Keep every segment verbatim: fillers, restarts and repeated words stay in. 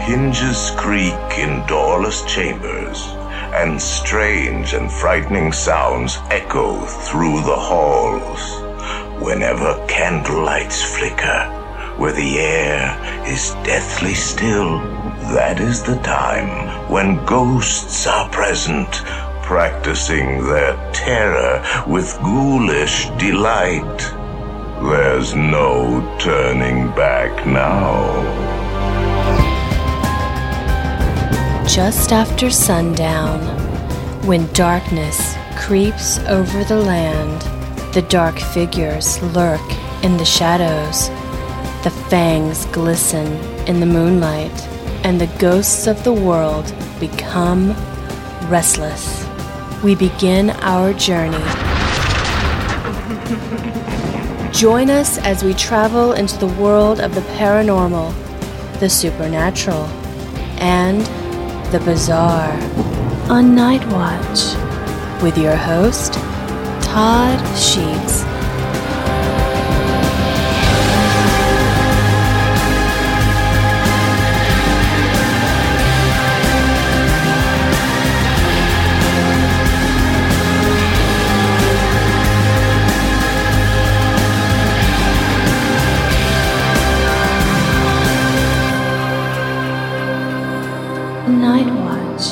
hinges creak in doorless chambers, and strange and frightening sounds echo through the halls. Whenever candlelights flicker, where the air is deathly still, that is the time when ghosts are present, practicing their terror with ghoulish delight. There's no turning back now. Just after sundown, when darkness creeps over the land, the dark figures lurk in the shadows. The fangs glisten in the moonlight, and the ghosts of the world become restless. We begin our journey. Join us as we travel into the world of the paranormal, the supernatural, and the bizarre on Night Watch with your host, Todd Sheets. Night Watch.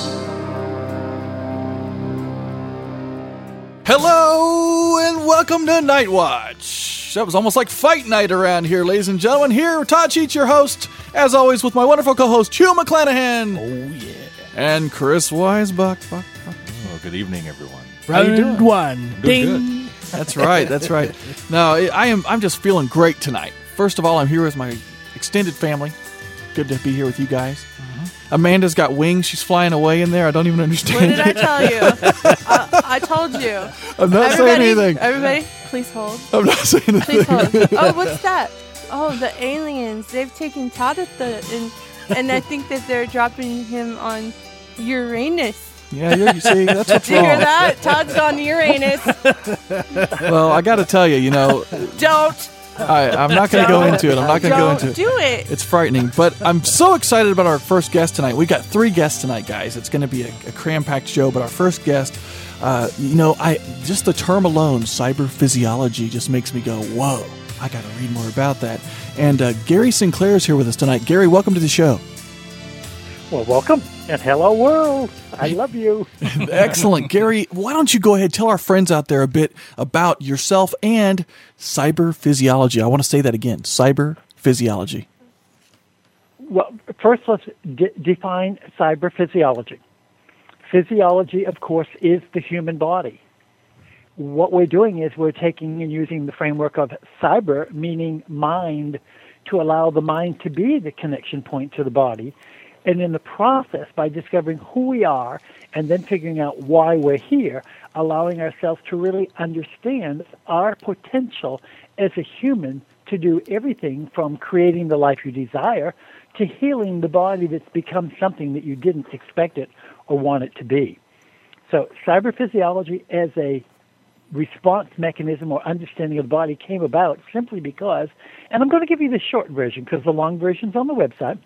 Hello and welcome to Night Watch. That was almost like fight night around here, ladies and gentlemen. Here, Todd Sheets, your host, as always, with my wonderful co-host, Hugh McClanahan. Oh, yeah. And Chris Weisbach. Oh, good evening, everyone. How you doing? Round one. Doing Ding. good. That's right, that's right. No, I am, I'm just feeling great tonight. First of all, I'm here with my extended family. Good to be here with you guys. Amanda's got wings. She's flying away in there. I don't even understand. What did I tell you? uh, I told you. I'm not everybody, saying anything. Everybody, please hold. I'm not saying anything. Please hold. Oh, what's that? Oh, the aliens. They've taken Todd at the, and, and I think that they're dropping him on Uranus. Yeah, you you see, that's what's Did you wrong. hear that? Todd's gone to Uranus. Well, I got to tell you, you know, Don't. I, I'm not going to go into it. I'm not going to go Don't into it. do it. It's frightening, but I'm so excited about our first guest tonight. We got three guests tonight, guys. It's going to be a, a cram-packed show, but our first guest, uh, you know, I just the term alone, cyber physiology, just makes me go, whoa, I got to read more about that. And uh, Gary Sinclair is here with us tonight. Gary, welcome to the show. Well, welcome and hello, world. I love you. Excellent. Gary, why don't you go ahead and tell our friends out there a bit about yourself and cyber physiology. I want to say that again, cyber physiology. Well, first let's de- define cyber physiology. Physiology, of course, is the human body. What we're doing is we're taking and using the framework of cyber, meaning mind, to allow the mind to be the connection point to the body. And in the process, by discovering who we are and then figuring out why we're here, allowing ourselves to really understand our potential as a human to do everything from creating the life you desire to healing the body that's become something that you didn't expect it or want it to be. So cyber physiology as a response mechanism or understanding of the body came about simply because, and I'm going to give you the short version because the long version's on the website,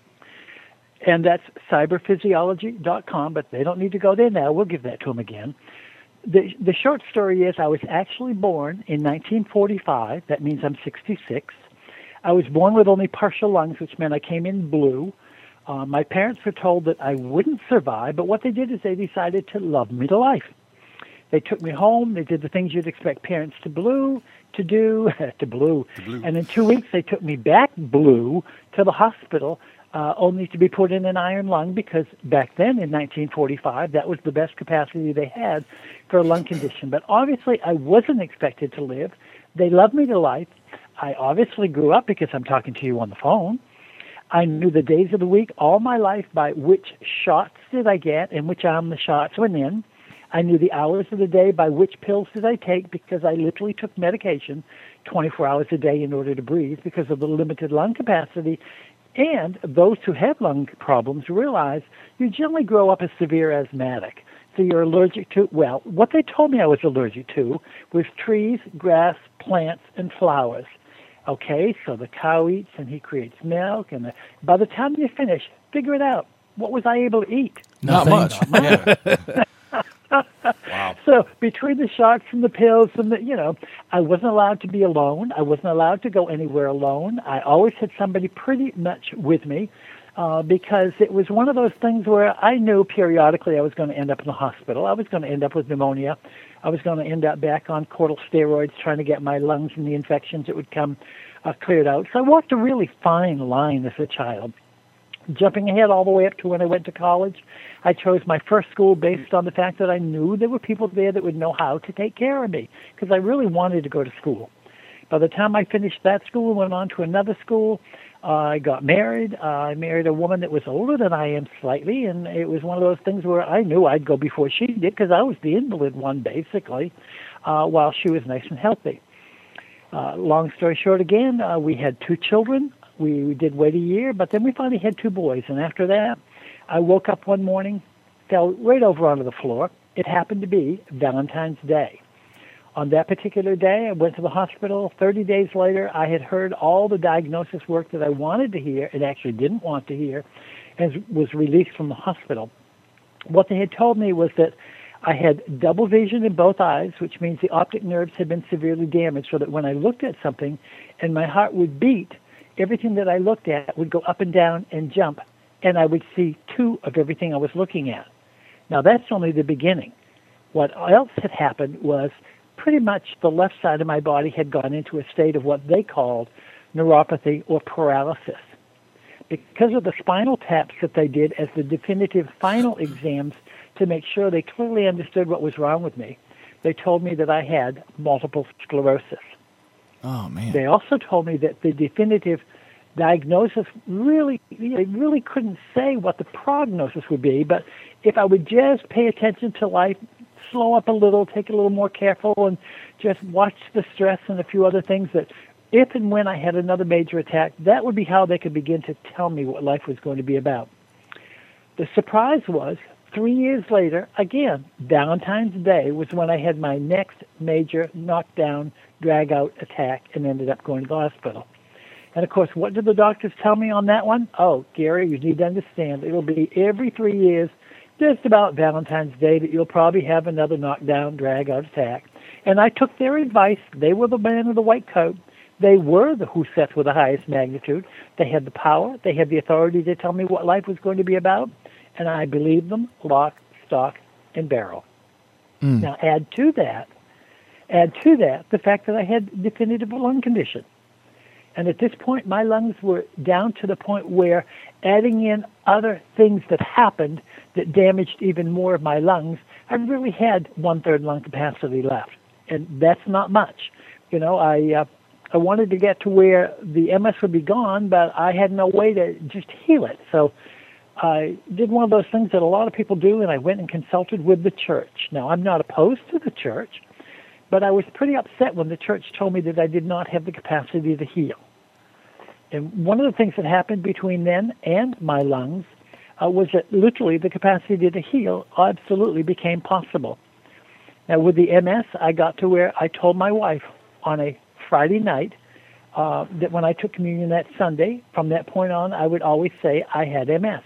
and that's cyber physiology dot com, but they don't need to go there now. We'll give that to them again. The, the short story is I was actually born in nineteen forty-five. That means I'm sixty-six. I was born with only partial lungs, which meant I came in blue. Uh, my parents were told that I wouldn't survive, but what they did is they decided to love me to life. They took me home. They did the things you'd expect parents to blue to do, to blue. to blue. And in two weeks, they took me back blue to the hospital, Uh, only to be put in an iron lung because back then in nineteen forty-five, that was the best capacity they had for a lung condition. But obviously, I wasn't expected to live. They loved me to life. I obviously grew up because I'm talking to you on the phone. I knew the days of the week all my life by which shots did I get and which arm the shots went in. I knew the hours of the day by which pills did I take because I literally took medication twenty-four hours a day in order to breathe because of the limited lung capacity. And those who have lung problems realize you generally grow up as severe asthmatic. So you're allergic to, well, what they told me I was allergic to was trees, grass, plants, and flowers. Okay, so the cow eats and he creates milk, and the, by the time you finish, figure it out. What was I able to eat? Not Nothing. much. Yeah. Wow. So between the shots and the pills and the, you know, I wasn't allowed to be alone. I wasn't allowed to go anywhere alone. I always had somebody pretty much with me uh, because it was one of those things where I knew periodically I was going to end up in the hospital. I was going to end up with pneumonia. I was going to end up back on corticosteroids trying to get my lungs and the infections that would come uh, cleared out. So I walked a really fine line as a child. Jumping ahead all the way up to when I went to college, I chose my first school based on the fact that I knew there were people there that would know how to take care of me because I really wanted to go to school. By the time I finished that school and went on to another school, uh, I got married. Uh, I married a woman that was older than I am slightly, and it was one of those things where I knew I'd go before she did because I was the invalid one, basically, uh, while she was nice and healthy. Uh, long story short, again, uh, we had two children. We, we did wait a year, but then we finally had two boys. And after that, I woke up one morning, fell right over onto the floor. It happened to be Valentine's Day. On that particular day, I went to the hospital. thirty days later, I had heard all the diagnosis work that I wanted to hear and actually didn't want to hear and was released from the hospital. What they had told me was that I had double vision in both eyes, which means the optic nerves had been severely damaged so that when I looked at something and my heart would beat, everything that I looked at would go up and down and jump, and I would see two of everything I was looking at. Now, that's only the beginning. What else had happened was pretty much the left side of my body had gone into a state of what they called neuropathy or paralysis. Because of the spinal taps that they did as the definitive final exams to make sure they clearly understood what was wrong with me, they told me that I had multiple sclerosis. Oh, man. They also told me that the definitive diagnosis really, they really couldn't say what the prognosis would be, but if I would just pay attention to life, slow up a little, take it a little more careful, and just watch the stress and a few other things, that if and when I had another major attack, that would be how they could begin to tell me what life was going to be about. The surprise was, three years later, again, Valentine's Day was when I had my next major knockdown, drag-out attack and ended up going to the hospital. And, of course, what did the doctors tell me on that one? Oh, Gary, you need to understand, it'll be every three years, just about Valentine's Day, that you'll probably have another knockdown, drag-out attack. And I took their advice. They were the man in the white coat. They were the who sets with the highest magnitude. They had the power. They had the authority to tell me what life was going to be about. And I believed them, lock, stock, and barrel. Mm. Now, add to that, add to that the fact that I had definitive lung condition. And at this point, my lungs were down to the point where adding in other things that happened that damaged even more of my lungs, I really had one-third lung capacity left. And that's not much. You know, I uh, I wanted to get to where the M S would be gone, but I had no way to just heal it. So I did one of those things that a lot of people do, and I went and consulted with the church. Now, I'm not opposed to the church, but I was pretty upset when the church told me that I did not have the capacity to heal. And one of the things that happened between then and my lungs uh, was that literally the capacity to heal absolutely became possible. Now, with the M S, I got to where I told my wife on a Friday night uh, that when I took communion that Sunday, from that point on, I would always say I had M S.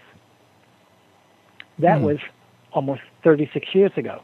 That mm. was almost thirty-six years ago.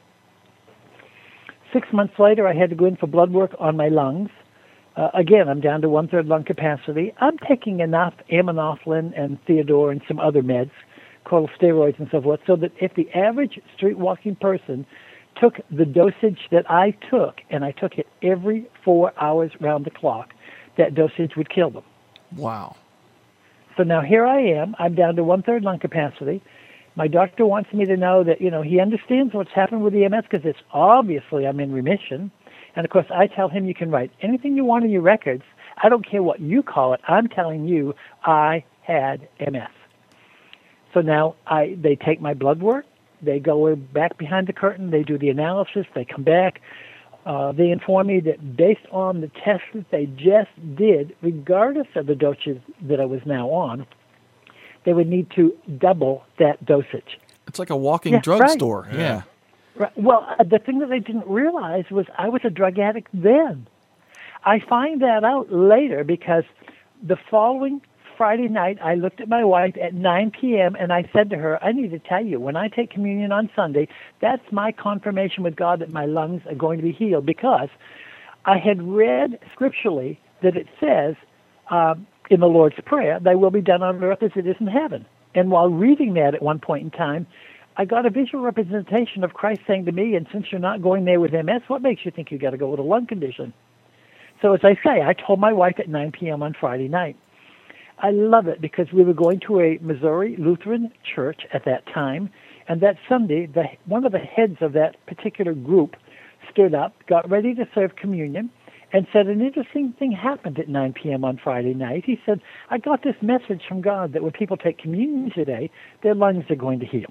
Six months later, I had to go in for blood work on my lungs. Uh, again, I'm down to one-third lung capacity. I'm taking enough aminophylline and Theodore and some other meds, corticosteroids and so forth, so that if the average street-walking person took the dosage that I took, and I took it every four hours round the clock, that dosage would kill them. Wow. So now here I am. I'm down to one-third lung capacity. My doctor wants me to know that, you know, he understands what's happened with the M S because it's obviously I'm in remission. And, of course, I tell him you can write anything you want in your records. I don't care what you call it. I'm telling you I had M S. So now I they take my blood work. They go back behind the curtain. They do the analysis. They come back. Uh, they inform me that based on the tests that they just did, regardless of the dosage that I was now on, they would need to double that dosage. It's like a walking yeah, drugstore. Right. Yeah. Right. Well, uh, the thing that they didn't realize was I was a drug addict then. I find that out later because the following Friday night, I looked at my wife at nine p.m. and I said to her, I need to tell you, when I take communion on Sunday, that's my confirmation with God that my lungs are going to be healed, because I had read scripturally that it says um, in the Lord's Prayer, thy will be done on earth as it is in heaven. And while reading that at one point in time, I got a visual representation of Christ saying to me, and since you're not going there with M S, what makes you think you got to go with a lung condition? So as I say, I told my wife at nine p.m. on Friday night. I love it because we were going to a Missouri Lutheran church at that time, and that Sunday, the, one of the heads of that particular group stood up, got ready to serve communion, and said an interesting thing happened at nine p.m. on Friday night. He said, I got this message from God that when people take communion today, their lungs are going to heal.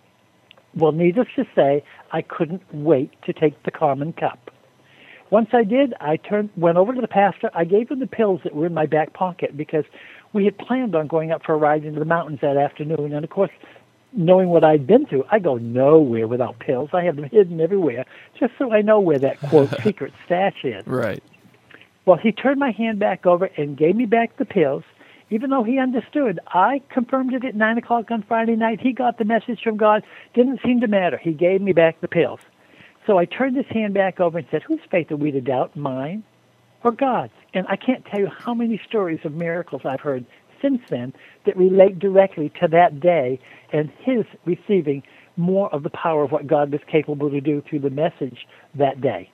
Well, needless to say, I couldn't wait to take the common cup. Once I did, I turned, went over to the pastor. I gave him the pills that were in my back pocket because we had planned on going up for a ride into the mountains that afternoon. And, of course, knowing what I'd been through, I go nowhere without pills. I have them hidden everywhere just so I know where that, quote, secret stash is. Right. Well, he turned my hand back over and gave me back the pills. Even though he understood, I confirmed it at nine o'clock on Friday night. He got the message from God. Didn't seem to matter. He gave me back the pills. So I turned his hand back over and said, whose faith are we to doubt, mine or God's? And I can't tell you how many stories of miracles I've heard since then that relate directly to that day and his receiving more of the power of what God was capable to do through the message that day.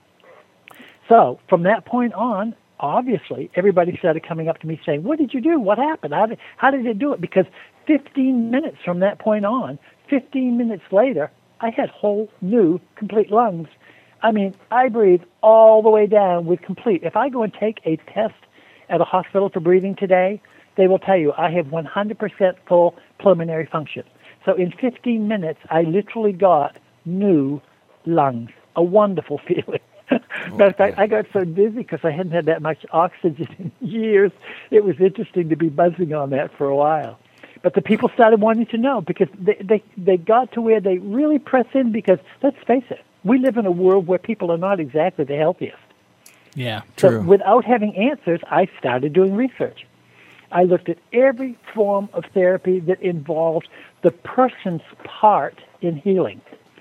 So from that point on, obviously, everybody started coming up to me saying, what did you do? What happened? How did, how did it do it? Because fifteen minutes from that point on, fifteen minutes later, I had whole new complete lungs. I mean, I breathe all the way down with complete. If I go and take a test at a hospital for breathing today, they will tell you I have one hundred percent full pulmonary function. So in fifteen minutes, I literally got new lungs. A wonderful feeling. Matter of fact, I got so dizzy because I hadn't had that much oxygen in years. It was interesting to be buzzing on that for a while. But the people started wanting to know because they, they, they got to where they really press in because, let's face it, we live in a world where people are not exactly the healthiest. Yeah, so true. Without having answers, I started doing research. I looked at every form of therapy that involved the person's part in healing.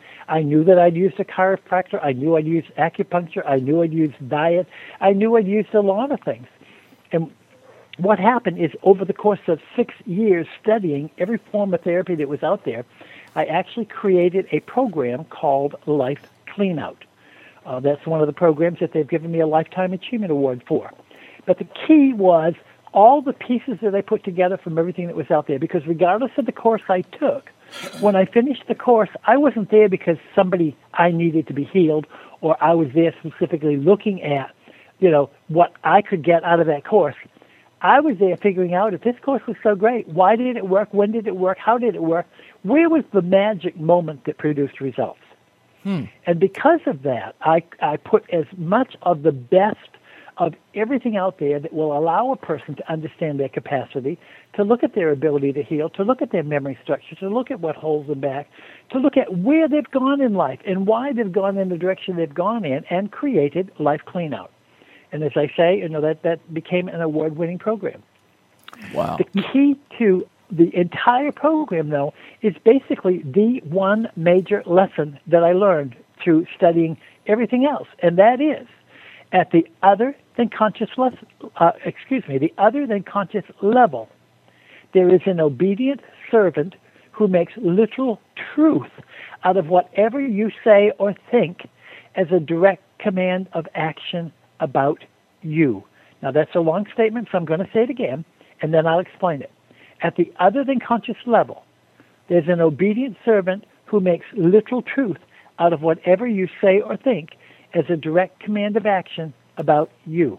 I knew that I'd used a chiropractor. I knew I'd used acupuncture. I knew I'd used diet. I knew I'd used a lot of things. And what happened is over the course of six years studying every form of therapy that was out there, I actually created a program called Life Cleanout. Uh, that's one of the programs that they've given me a Lifetime Achievement Award for. But the key was all the pieces that I put together from everything that was out there, because regardless of the course I took, when I finished the course, I wasn't there because somebody I needed to be healed, or I was there specifically looking at, you know, what I could get out of that course. I was there figuring out if this course was so great, why did it work? When did it work? How did it work? Where was the magic moment that produced results? Hmm. And because of that, I, I put as much of the best of everything out there that will allow a person to understand their capacity, to look at their ability to heal, to look at their memory structure, to look at what holds them back, to look at where they've gone in life and why they've gone in the direction they've gone in, and created Life Cleanout. And as I say, you know, that, that became an award-winning program. Wow. The key to the entire program, though, is basically the one major lesson that I learned through studying everything else, and that is at the other than conscious lesson, uh, excuse me, the other than conscious level, there is an obedient servant who makes literal truth out of whatever you say or think as a direct command of action about you. Now, that's a long statement, so I'm going to say it again, and then I'll explain it. At the other than conscious level, there's an obedient servant who makes literal truth out of whatever you say or think as a direct command of action about you.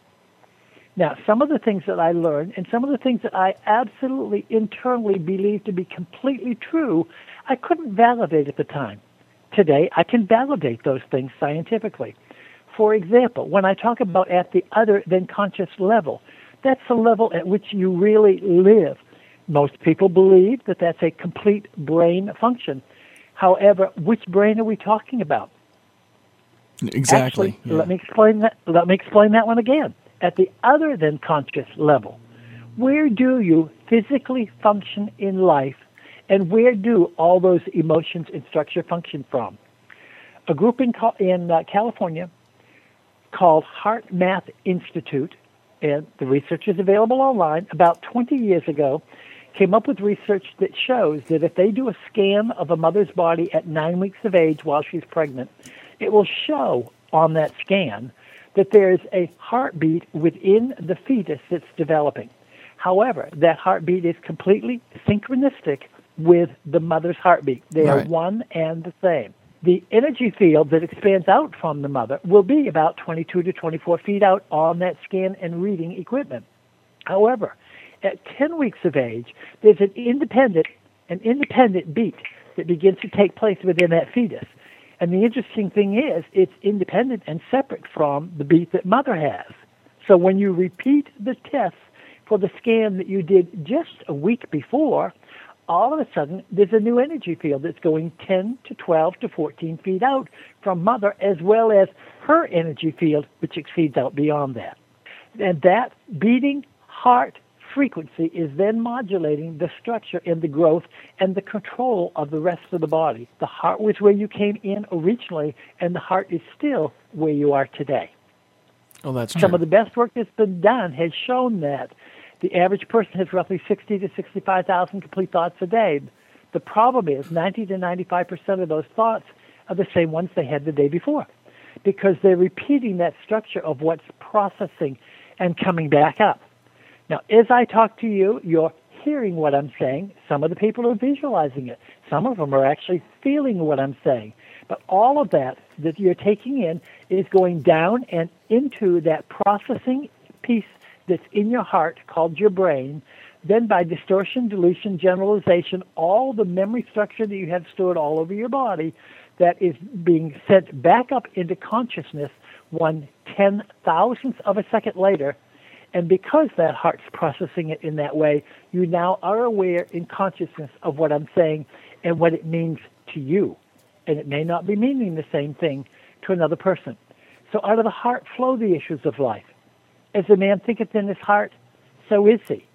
Now, some of the things that I learned and some of the things that I absolutely internally believed to be completely true, I couldn't validate at the time. Today, I can validate those things scientifically. For example, when I talk about at the other than conscious level, that's the level at which you really live. Most people believe that that's a complete brain function. However, which brain are we talking about? Exactly. Actually, yeah. let me explain that. Let me explain that one again. At the other than conscious level, Where do you physically function in life, and where do all those emotions and structure function from? A group in, in uh, California called Heart Math Institute, and the research is available online, about twenty years ago, came up with research that shows that if they do a scan of a mother's body at nine weeks of age while she's pregnant, it will show on that scan that there is a heartbeat within the fetus that's developing. However, that heartbeat is completely synchronistic with the mother's heartbeat. They Right. are one and the same. The energy field that expands out from the mother will be about twenty-two to twenty-four feet out on that scan and reading equipment. However, at ten weeks of age, there's an independent, an independent beat that begins to take place within that fetus. And the interesting thing is, it's independent and separate from the beat that mother has. So when you repeat the test for the scan that you did just a week before, all of a sudden, there's a new energy field that's going ten to twelve to fourteen feet out from mother, as well as her energy field, which exceeds out beyond that. And that beating heart frequency is then modulating the structure and the growth and the control of the rest of the body. The heart was where you came in originally, and the heart is still where you are today. Oh, that's true. Some of the best work that's been done has shown that the average person has roughly sixty to sixty-five thousand complete thoughts a day. The problem is ninety to ninety-five percent of those thoughts are the same ones they had the day before, because they're repeating that structure of what's processing and coming back up. Now, as I talk to you, you're hearing what I'm saying. Some of the people are visualizing it. Some of them are actually feeling what I'm saying. But all of that that you're taking in is going down and into that processing piece that's in your heart called your brain. Then by distortion, dilution, generalization, all the memory structure that you have stored all over your body, that is being sent back up into consciousness one ten thousandth of a second later. And because that heart's processing it in that way, you now are aware in consciousness of what I'm saying and what it means to you. And it may not be meaning the same thing to another person. So out of the heart flow the issues of life. As a man thinketh in his heart, so is he.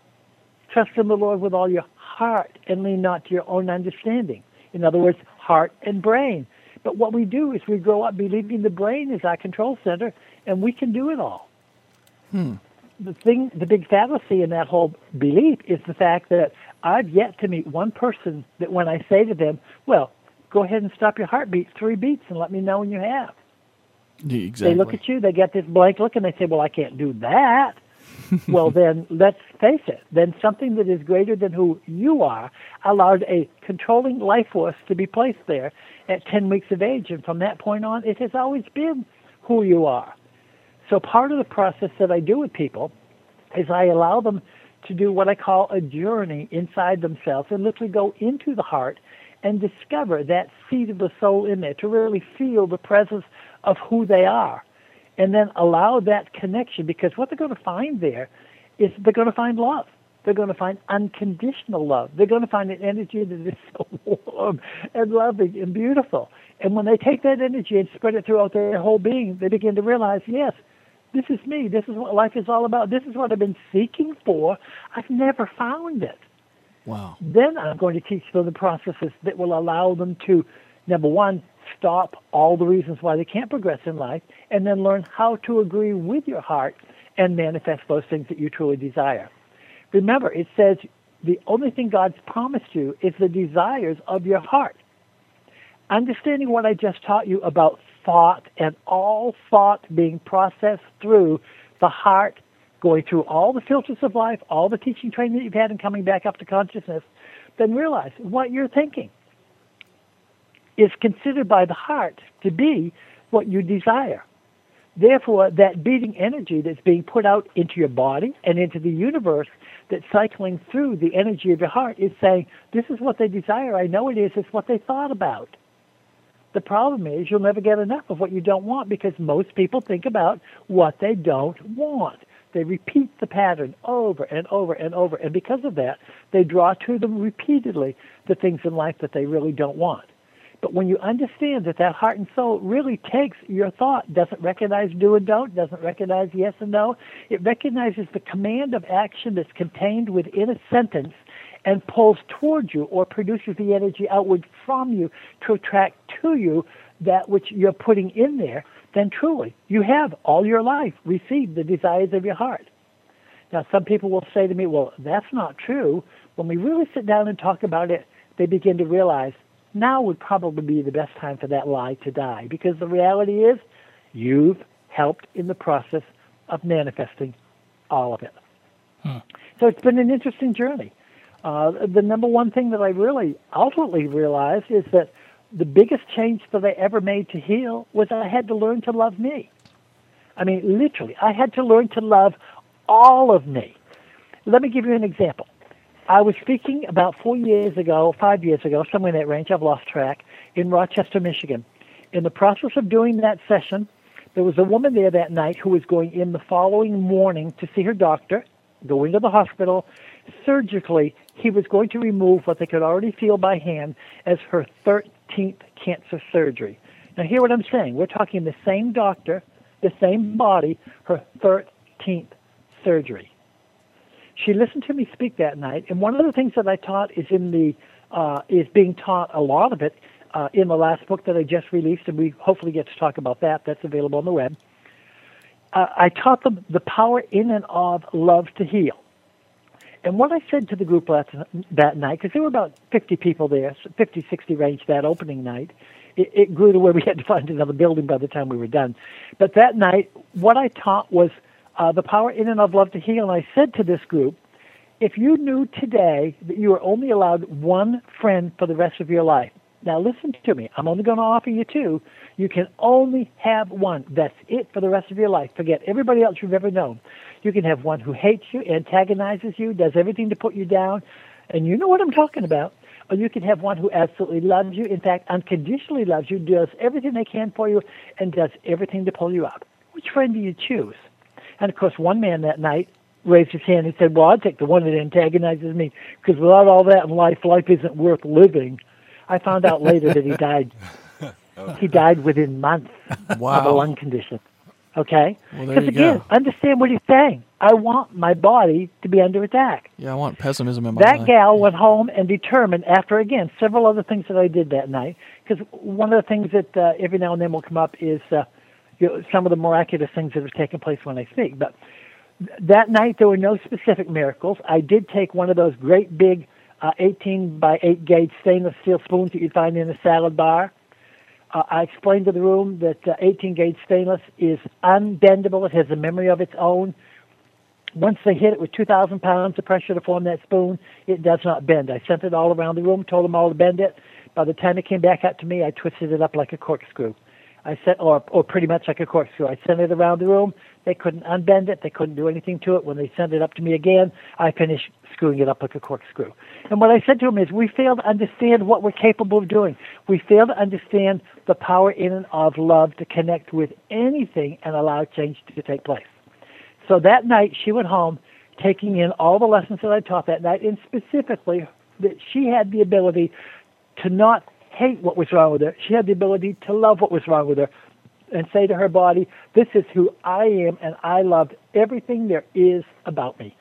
Trust in the Lord with all your heart and lean not to your own understanding. In other words, heart and brain. But what we do is we grow up believing the brain is our control center and we can do it all. Hmm. The thing, the big fallacy in that whole belief is the fact that I've yet to meet one person that when I say to them, well, go ahead and stop your heartbeat three beats and let me know when you have. Yeah, exactly. They look at you, they get this blank look, and they say, well, I can't do that. Well, then let's face it. Then something that is greater than who you are allowed a controlling life force to be placed there at ten weeks of age. And from that point on, it has always been who you are. So part of the process that I do with people is I allow them to do what I call a journey inside themselves and literally go into the heart and discover that seed of the soul in there, to really feel the presence of who they are, and then allow that connection, because what they're going to find there is they're going to find love. They're going to find unconditional love. They're going to find an energy that is so warm and loving and beautiful. And when they take that energy and spread it throughout their whole being, they begin to realize, yes, this is me. This is what life is all about. This is what I've been seeking for. I've never found it. Wow. Then I'm going to teach them the processes that will allow them to, number one, stop all the reasons why they can't progress in life, and then learn how to agree with your heart and manifest those things that you truly desire. Remember, it says the only thing God's promised you is the desires of your heart. Understanding what I just taught you about thought and all thought being processed through the heart, going through all the filters of life, all the teaching training that you've had and coming back up to consciousness, then realize what you're thinking is considered by the heart to be what you desire. Therefore, that beating energy that's being put out into your body and into the universe that's cycling through the energy of your heart is saying, this is what they desire. I know it is. It's what they thought about. The problem is you'll never get enough of what you don't want, because most people think about what they don't want. They repeat the pattern over and over and over. And because of that, they draw to them repeatedly the things in life that they really don't want. But when you understand that that heart and soul really takes your thought, doesn't recognize do and don't, doesn't recognize yes and no, it recognizes the command of action that's contained within a sentence and pulls towards you or produces the energy outward from you to attract to you that which you're putting in there, then truly you have all your life received the desires of your heart. Now, some people will say to me, well, that's not true. When we really sit down and talk about it, they begin to realize now would probably be the best time for that lie to die, because the reality is you've helped in the process of manifesting all of it. Hmm. So it's been an interesting journey. Uh, the number one thing that I really ultimately realized is that the biggest change that I ever made to heal was I had to learn to love me. I mean, literally, I had to learn to love all of me. Let me give you an example. I was speaking about four years ago, five years ago, somewhere in that range, I've lost track, in Rochester, Michigan. In the process of doing that session, there was a woman there that night who was going in the following morning to see her doctor, going to the hospital. Surgically, he was going to remove what they could already feel by hand as her thirteenth cancer surgery. Now, hear what I'm saying. We're talking the same doctor, the same body, her thirteenth surgery. She listened to me speak that night, and one of the things that I taught is in the uh, is being taught a lot of it uh, in the last book that I just released, and we hopefully get to talk about that. That's available on the web. Uh, I taught them the power in and of love to heal. And what I said to the group last, that night, because there were about fifty people there, fifty, sixty range that opening night, it, it grew to where we had to find another building by the time we were done. But that night, what I taught was Uh, the power in and of love to heal. And I said to this group, if you knew today that you are only allowed one friend for the rest of your life, now listen to me, I'm only going to offer you two, you can only have one. That's it for the rest of your life. Forget everybody else you've ever known. You can have one who hates you, antagonizes you, does everything to put you down, and you know what I'm talking about. Or you can have one who absolutely loves you, in fact, unconditionally loves you, does everything they can for you, and does everything to pull you up. Which friend do you choose? And, of course, one man that night raised his hand and said, well, I'd take the one that antagonizes me, because without all that in life, life isn't worth living. I found out later that he died. He died within months wow. of a lung condition. Okay? Well, Because, again, go. understand what he's saying. I want my body to be under attack. Yeah, I want pessimism in my That life. gal went home and determined, after, again, several other things that I did that night, because one of the things that uh, every now and then will come up is uh, you know, some of the miraculous things that have taken place when I speak. But th- that night, there were no specific miracles. I did take one of those great big uh, eighteen by eight gauge stainless steel spoons that you'd find in a salad bar. Uh, I explained to the room that uh, eighteen gauge stainless is unbendable. It has a memory of its own. Once they hit it with two thousand pounds of pressure to form that spoon, it does not bend. I sent it all around the room, told them all to bend it. By the time it came back up to me, I twisted it up like a corkscrew. I sent, or, or pretty much like a corkscrew. I sent it around the room. They couldn't unbend it. They couldn't do anything to it. When they sent it up to me again, I finished screwing it up like a corkscrew. And what I said to them is, we fail to understand what we're capable of doing. We fail to understand the power in and of love to connect with anything and allow change to take place. So that night, she went home taking in all the lessons that I taught that night, and specifically that she had the ability to not hate what was wrong with her. She had the ability to love what was wrong with her and say to her body, this is who I am, and I love everything there is about me.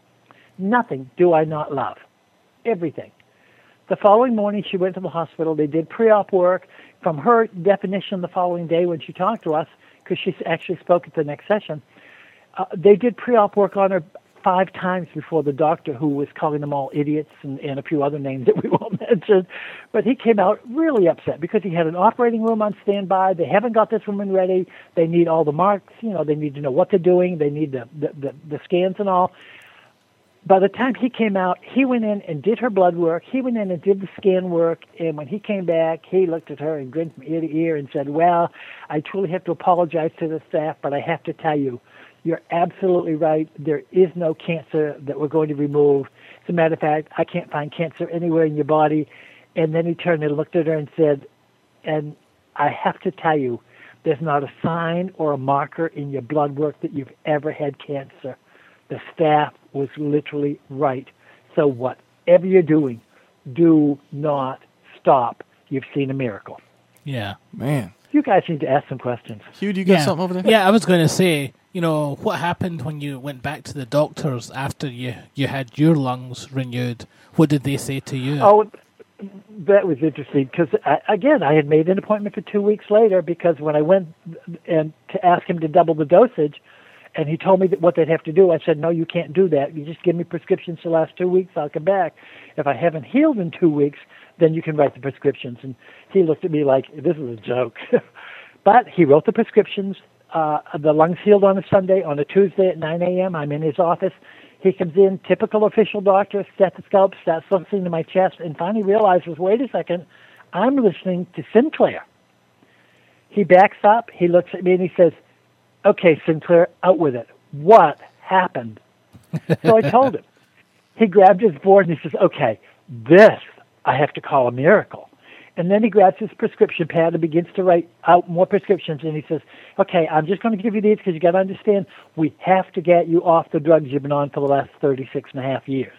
Nothing do I not love. Everything. The following morning, she went to the hospital. They did pre-op work. From her definition the following day when she talked to us, because she actually spoke at the next session, uh, they did pre-op work on her five times before the doctor, who was calling them all idiots and, and a few other names that we won't mention. But he came out really upset because he had an operating room on standby. They haven't got this woman ready. They need all the marks. You know, they need to know what they're doing. They need the, the, the, the scans and all. By the time he came out, he went in and did her blood work. He went in and did the scan work. And when he came back, he looked at her and grinned from ear to ear and said, well, I truly have to apologize to the staff, but I have to tell you, you're absolutely right. There is no cancer that we're going to remove. As a matter of fact, I can't find cancer anywhere in your body. And then he turned and looked at her and said, and I have to tell you, there's not a sign or a marker in your blood work that you've ever had cancer. The staff was literally right. So whatever you're doing, do not stop. you've seen a miracle. Yeah. Man. You guys need to ask some questions. Hugh, do you got yeah. something over there? Yeah, I was going to say, you know, what happened when you went back to the doctors after you, you had your lungs renewed? What did they say to you? Oh, that was interesting because, again, I had made an appointment for two weeks later because when I went and to ask him to double the dosage, and he told me that what they'd have to do, I said, no, you can't do that. You just give me prescriptions to last two weeks, I'll come back. If I haven't healed in two weeks, then you can write the prescriptions. And he looked at me like, this is a joke. But he wrote the prescriptions. Uh, the lungs healed on a Sunday. On a Tuesday at nine a.m., I'm in his office. He comes in, typical official doctor, stethoscope, starts listening to my chest, and finally realizes, wait a second, I'm listening to Sinclair. He backs up, he looks at me, and he says, okay, Sinclair, out with it. What happened? So I told him. He grabbed his board, and he says, okay, this I have to call a miracle. And then he grabs his prescription pad and begins to write out more prescriptions. And he says, okay, I'm just going to give you these because you got to understand, we have to get you off the drugs you've been on for the last thirty-six and a half years.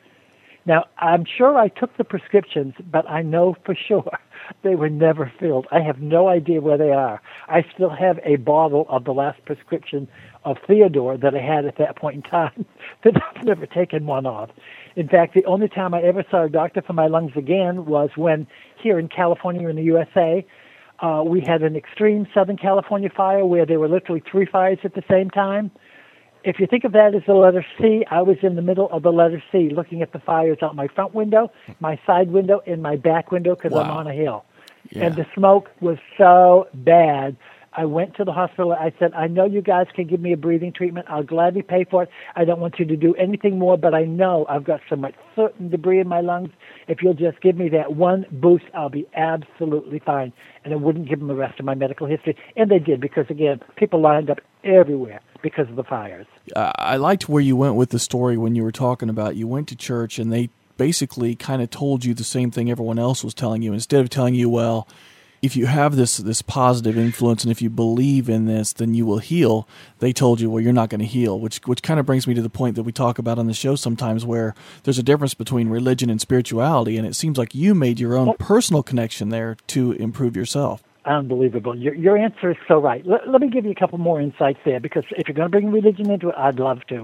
Now, I'm sure I took the prescriptions, but I know for sure they were never filled. I have no idea where they are. I still have a bottle of the last prescription of Theodore that I had at that point in time that I've never taken one of. In fact, the only time I ever saw a doctor for my lungs again was when here in California in the U S A, uh, we had an extreme Southern California fire where there were literally three fires at the same time. If you think of that as the letter C, I was in the middle of the letter C looking at the fires out my front window, my side window, and my back window because Wow. I'm on a hill. Yeah. And the smoke was so bad. I went to the hospital. I said, I know you guys can give me a breathing treatment. I'll gladly pay for it. I don't want you to do anything more, but I know I've got so much soot and debris in my lungs. If you'll just give me that one boost, I'll be absolutely fine. And I wouldn't give them the rest of my medical history. And they did because, again, people lined up everywhere because of the fires. Uh, I liked where you went with the story when you were talking about you went to church and they basically kind of told you the same thing everyone else was telling you. Instead of telling you, well, if you have this this positive influence and if you believe in this, then you will heal, they told you, well, you're not going to heal, which which kind of brings me to the point that we talk about on the show sometimes where there's a difference between religion and spirituality, and it seems like you made your own personal connection there to improve yourself. Unbelievable. Your, your answer is so right. Let, let me give you a couple more insights there, because if you're going to bring religion into it, I'd love to.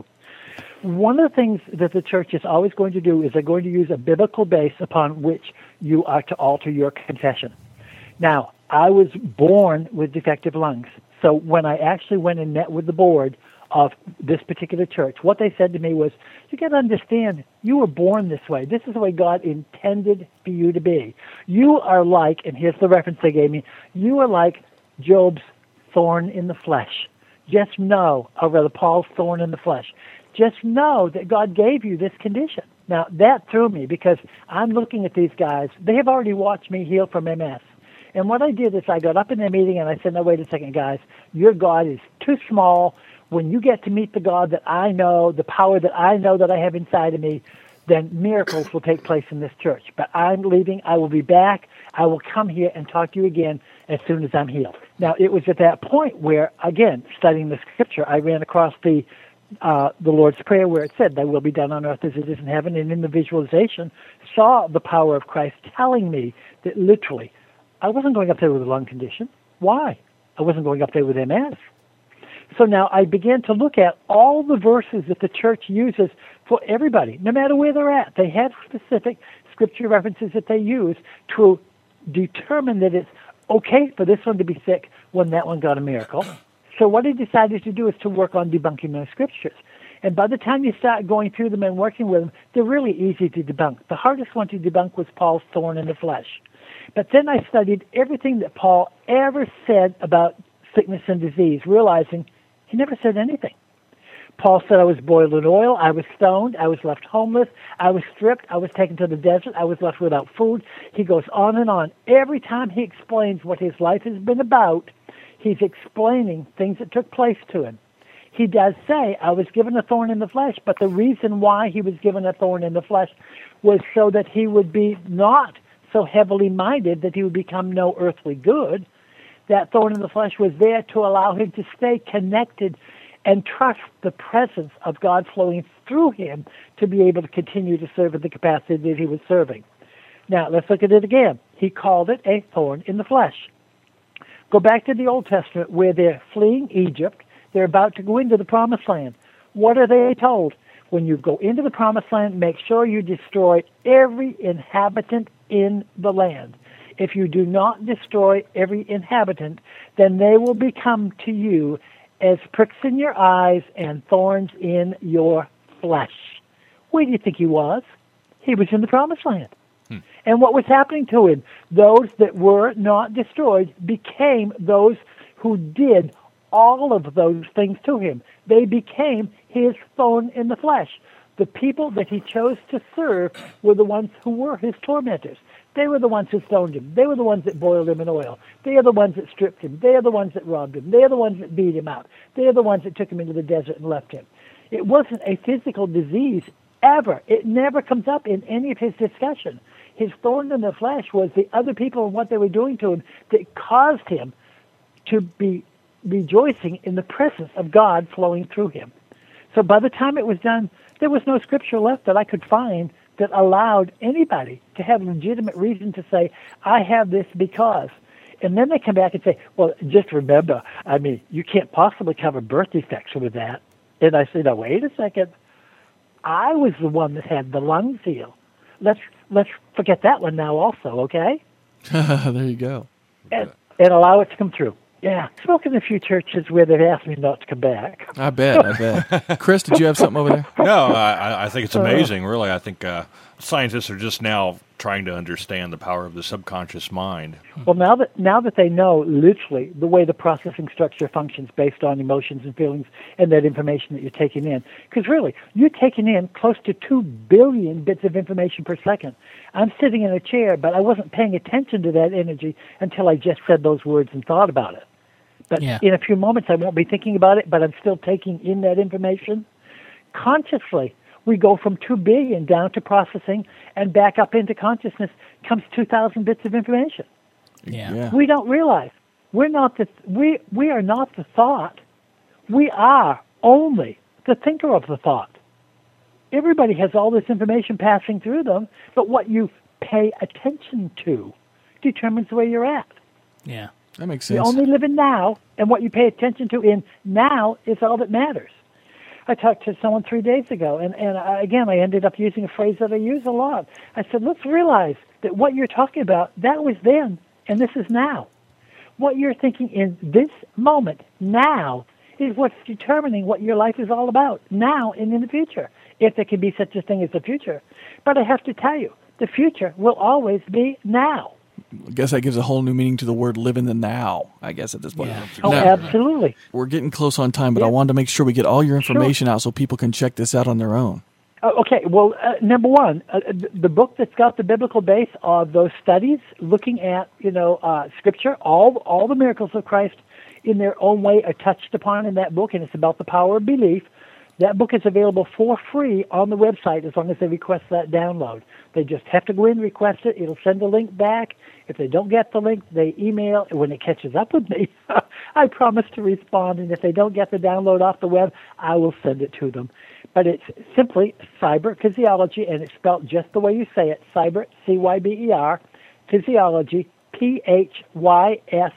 One of the things that the church is always going to do is they're going to use a biblical base upon which you are to alter your confession. Now, I was born with defective lungs, so when I actually went and met with the board of this particular church, what they said to me was, you got to understand, you were born this way. This is the way God intended for you to be. You are like, and here's the reference they gave me, you are like Job's thorn in the flesh. Just know, or rather Paul's thorn in the flesh. Just know that God gave you this condition. Now, that threw me because I'm looking at these guys. They have already watched me heal from M S. And what I did is I got up in their meeting and I said, no, wait a second, guys. Your God is too small. When you get to meet the God that I know, the power that I know that I have inside of me, then miracles will take place in this church. But I'm leaving. I will be back. I will come here and talk to you again as soon as I'm healed. Now, it was at that point where, again, studying the scripture, I ran across the uh, the Lord's Prayer where it said, thy will be done on earth as it is in heaven. And in the visualization, saw the power of Christ telling me that literally, I wasn't going up there with a lung condition. Why? I wasn't going up there with M S. So now I began to look at all the verses that the church uses for everybody, no matter where they're at. They have specific scripture references that they use to determine that it's okay for this one to be sick when that one got a miracle. So what I decided to do is to work on debunking those scriptures. And by the time you start going through them and working with them, they're really easy to debunk. The hardest one to debunk was Paul's thorn in the flesh. But then I studied everything that Paul ever said about sickness and disease, realizing he never said anything. Paul said, I was boiled in oil, I was stoned, I was left homeless, I was stripped, I was taken to the desert, I was left without food. He goes on and on. Every time he explains what his life has been about, he's explaining things that took place to him. He does say, I was given a thorn in the flesh, but the reason why he was given a thorn in the flesh was so that he would be not so heavily minded that he would become no earthly good. That thorn in the flesh was there to allow him to stay connected and trust the presence of God flowing through him to be able to continue to serve at the capacity that he was serving. Now, let's look at it again. He called it a thorn in the flesh. Go back to the Old Testament where they're fleeing Egypt. They're about to go into the Promised Land. What are they told? When you go into the Promised Land, make sure you destroy every inhabitant in the land. If you do not destroy every inhabitant, then they will become to you as pricks in your eyes and thorns in your flesh. Where do you think he was? He was in the Promised Land. Hmm. And what was happening to him? Those that were not destroyed became those who did all of those things to him. They became his thorn in the flesh. The people that he chose to serve were the ones who were his tormentors. They were the ones who stoned him. They were the ones that boiled him in oil. They are the ones that stripped him. They are the ones that robbed him. They are the ones that beat him out. They are the ones that took him into the desert and left him. It wasn't a physical disease ever. It never comes up in any of his discussion. His thorn in the flesh was the other people and what they were doing to him that caused him to be rejoicing in the presence of God flowing through him. So by the time it was done, there was no scripture left that I could find that allowed anybody to have legitimate reason to say, I have this because. And then they come back and say, well, just remember, I mean, you can't possibly cover birth defects with that. And I say, now, wait a second. I was the one that had the lungs healed. Let's let's forget that one now also, okay? There you go. And, and allow it to come through. Yeah, I've spoken to a few churches where they've asked me not to come back. I bet, I bet. Chris, did you have something over there? No, I, I think it's amazing, really. I think uh, scientists are just now trying to understand the power of the subconscious mind. Well, now that now that they know literally the way the processing structure functions based on emotions and feelings and that information that you're taking in, because really, you're taking in close to two billion bits of information per second. I'm sitting in a chair, but I wasn't paying attention to that energy until I just said those words and thought about it. But yeah. In a few moments, I won't be thinking about it, but I'm still taking in that information. Consciously, we go from two billion down to processing and back up into consciousness comes two thousand bits of information. Yeah. yeah. We don't realize we're not the we we are not the thought. We are only the thinker of the thought. Everybody has all this information passing through them, but what you pay attention to determines where you're at. Yeah. That makes sense. You only live in now, and what you pay attention to in now is all that matters. I talked to someone three days ago, and, and I, again, I ended up using a phrase that I use a lot. I said, let's realize that what you're talking about, that was then, and this is now. What you're thinking in this moment, now, is what's determining what your life is all about, now and in the future, if there can be such a thing as the future. But I have to tell you, the future will always be now. I guess that gives a whole new meaning to the word live in the now, I guess, at this point. Yeah. Oh, now, absolutely. We're getting close on time, but Yeah. I wanted to make sure we get all your information Sure. out so people can check this out on their own. Uh, okay, well, uh, number one, uh, the, the book that's got the biblical base of those studies looking at, you know, uh, Scripture, all all the miracles of Christ in their own way are touched upon in that book, and it's about the power of belief. That book is available for free on the website as long as they request that download. They just have to go in, request it. It'll send a link back. If they don't get the link, they email. When it catches up with me, I promise to respond. And if they don't get the download off the web, I will send it to them. But it's simply Cyber Physiology, and it's spelled just the way you say it, Cyber, C Y B E R, Physiology, P H Y S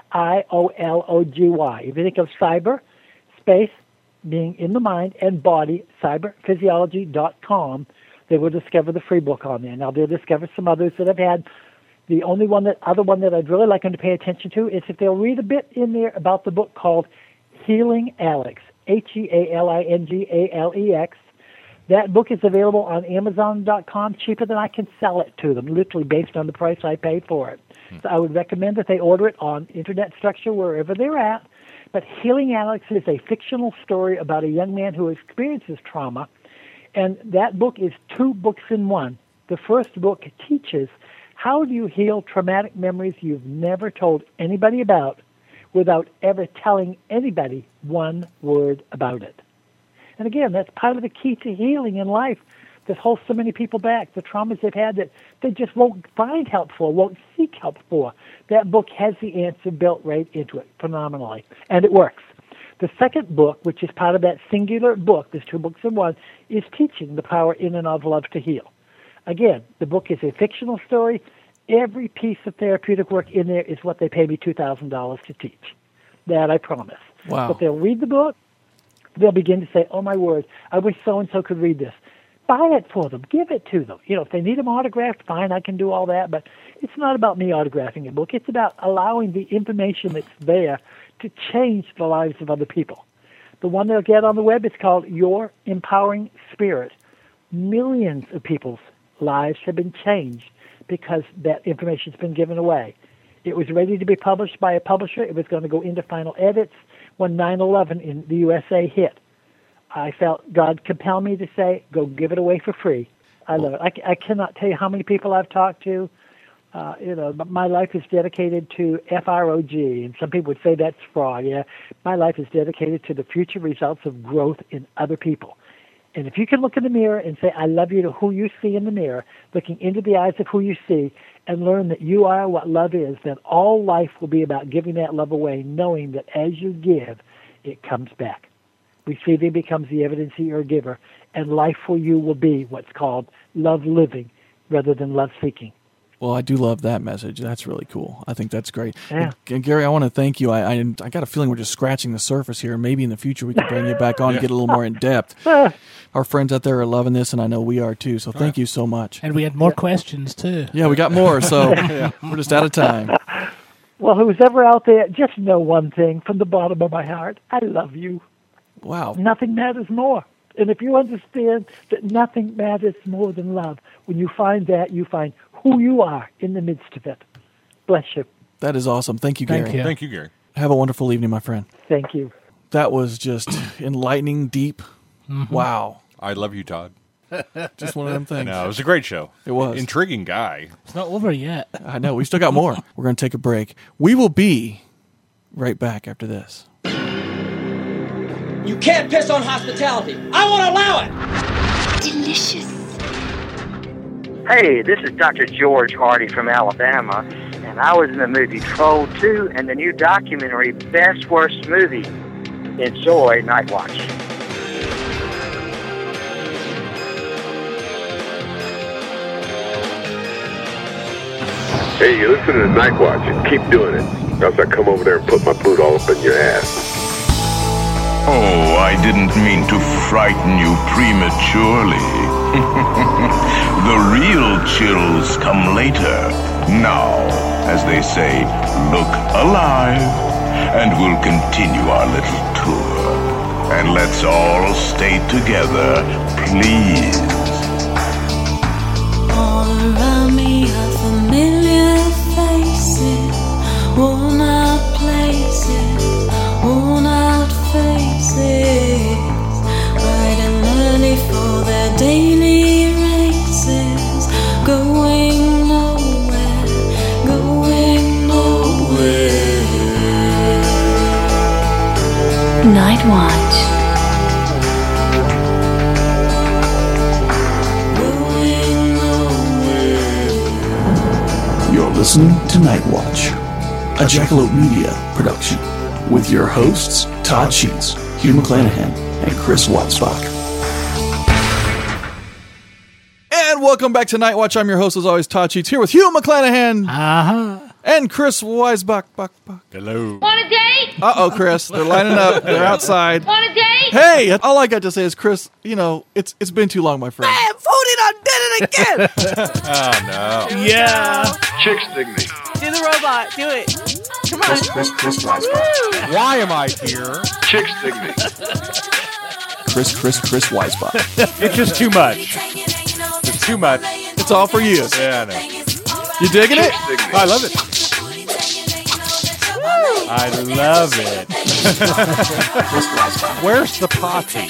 I O L O G Y. If you think of cyber, space, being in the mind, and body, cyber physiology dot com, they will discover the free book on there. Now, they'll discover some others that I've had. The only one that, other one that I'd really like them to pay attention to is if they'll read a bit in there about the book called Healing Alex, H E A L I N G A L E X. That book is available on Amazon dot com, cheaper than I can sell it to them, literally based on the price I pay for it. Hmm. So I would recommend that they order it on Internet Structure, wherever they're at. But Healing Alex is a fictional story about a young man who experiences trauma, and that book is two books in one. The first book teaches how do you heal traumatic memories you've never told anybody about without ever telling anybody one word about it. And again, that's part of the key to healing in life that holds so many people back, the traumas they've had that they just won't find help for, won't seek help for. That book has the answer built right into it phenomenally, and it works. The second book, which is part of that singular book, there's two books in one, is Teaching the Power in and of Love to Heal. Again, the book is a fictional story, every piece of therapeutic work in there is what they pay me two thousand dollars to teach. That I promise. Wow. But they'll read the book. They'll begin to say, oh, my word, I wish so-and-so could read this. Buy it for them. Give it to them. You know, if they need them autographed, fine, I can do all that. But it's not about me autographing a book. It's about allowing the information that's there to change the lives of other people. The one they'll get on the web is called Your Empowering Spirit. Millions of people's lives have been changed because that information's been given away. It was ready to be published by a publisher. It was going to go into final edits when nine eleven in the U S A hit. I felt God compel me to say, go give it away for free. I love it. I, I cannot tell you how many people I've talked to. Uh, you know, my life is dedicated to F R O G, and some people would say that's fraud. Yeah, my life is dedicated to the future results of growth in other people. And if you can look in the mirror and say, I love you to who you see in the mirror, looking into the eyes of who you see, and learn that you are what love is, then all life will be about giving that love away, knowing that as you give, it comes back. Receiving becomes the evidence that you're a giver, and life for you will be what's called love living rather than love seeking. Well, I do love that message. That's really cool. I think that's great. Yeah. And Gary, I want to thank you. I, I I got a feeling we're just scratching the surface here. Maybe in the future we can bring you back on Yeah. and get a little more in depth. Our friends out there are loving this, and I know we are too. So thank you so much. And we had more questions too. Yeah, we got more. So we're just out of time. Well, who's ever out there, just know one thing from the bottom of my heart. I love you. Wow. Nothing matters more. And if you understand that nothing matters more than love, when you find that, you find who you are in the midst of it. Bless you. That is awesome. Thank you, Gary. Thank you. Thank you, Gary. Have a wonderful evening, my friend. Thank you. That was just enlightening, deep. Mm-hmm. Wow. I love you, Todd. Just one of them things. No, it was a great show. It was. Intriguing guy. It's not over yet. I know. We still got more. We're going to take a break. We will be right back after this. You can't piss on hospitality. I won't allow it. Delicious. Hey, this is Doctor George Hardy from Alabama, and I was in the movie Troll two and the new documentary Best Worst Movie. Enjoy Night Watch. Hey, you listen to Night Watch and keep doing it, or else I come over there and put my boot all up in your ass. Oh, I didn't mean to frighten you prematurely. The real chills come later. Now, as they say, look alive, and we'll continue our little tour. And let's all stay together, please. All around me are familiar faces, worn out places, worn out faces, riding early for their daily races, going nowhere, going nowhere. Night Watch. Going nowhere. You're listening to Night Watch, a Jackalope Media production, with your hosts, Todd Sheets, Hugh McClanahan, and Chris Watzbach. And welcome back to Night Watch. I'm your host, as always, Todd Sheets, here with Hugh McClanahan Uh-huh. and Chris Weisbach. Bach, Bach. Hello. Want a date? Uh-oh, Chris. They're lining up. They're outside. Want a date? Hey, all I got to say is, Chris, you know, it's it's been too long, my friend. Damn, Foodie done did it again. Oh, no. Yeah. Chicks dig me. Do the robot. Do it. Come on. Chris, Chris, Chris Weisbach. Why am I here? Chicks dig me. Chris, Chris, Chris Weisbach. It's just too much. It's too much. It's all for you. Yeah, I know. You digging it? Dig me. I love it. I love it. Where's the potty?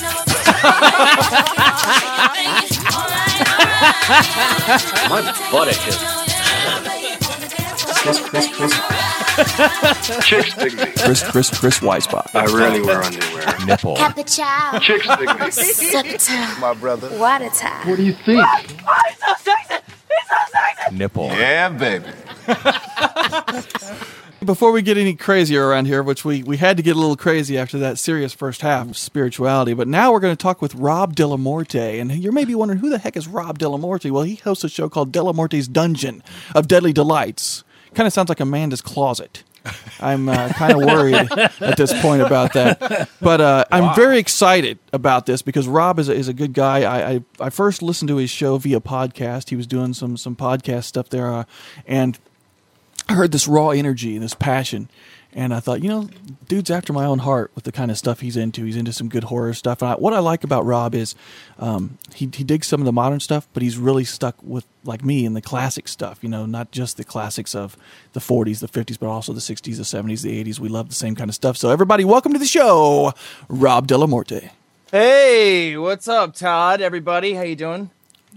My butt itches. Chris, Chris, Chris. Chicks dig me. Chris, Chris, Chris Weisbach. I rarely wear underwear. Nipple. Capuchao. Chicks dig me. Succotash. My brother. Watertime. What do you think? Oh, he's so sexy. He's so sexy. Nipple. Yeah, baby. before we get any crazier around here, which we, we had to get a little crazy after that serious first half of spirituality, but now we're going to talk with Rob Delamorte. And you're maybe wondering, who the heck is Rob Delamorte? Well, he hosts a show called Delamorte's Dungeon of Deadly Delights. Kind of sounds like Amanda's Closet. I'm uh, kind of worried at this point about that. But uh, I'm wow. very excited about this because Rob is a, is a good guy. I, I I first listened to his show via podcast. He was doing some, some podcast stuff there, uh, and I heard this raw energy and this passion. And I thought, you know, dude's after my own heart with the kind of stuff he's into. He's into some good horror stuff. And I, what I like about Rob is um, he he digs some of the modern stuff, but he's really stuck with, like me, in the classic stuff. You know, not just the classics of the forties, the fifties, but also the sixties, the seventies, the eighties. We love the same kind of stuff. So everybody, welcome to the show, Rob Delamorte. Hey, what's up, Todd? Everybody, how you doing?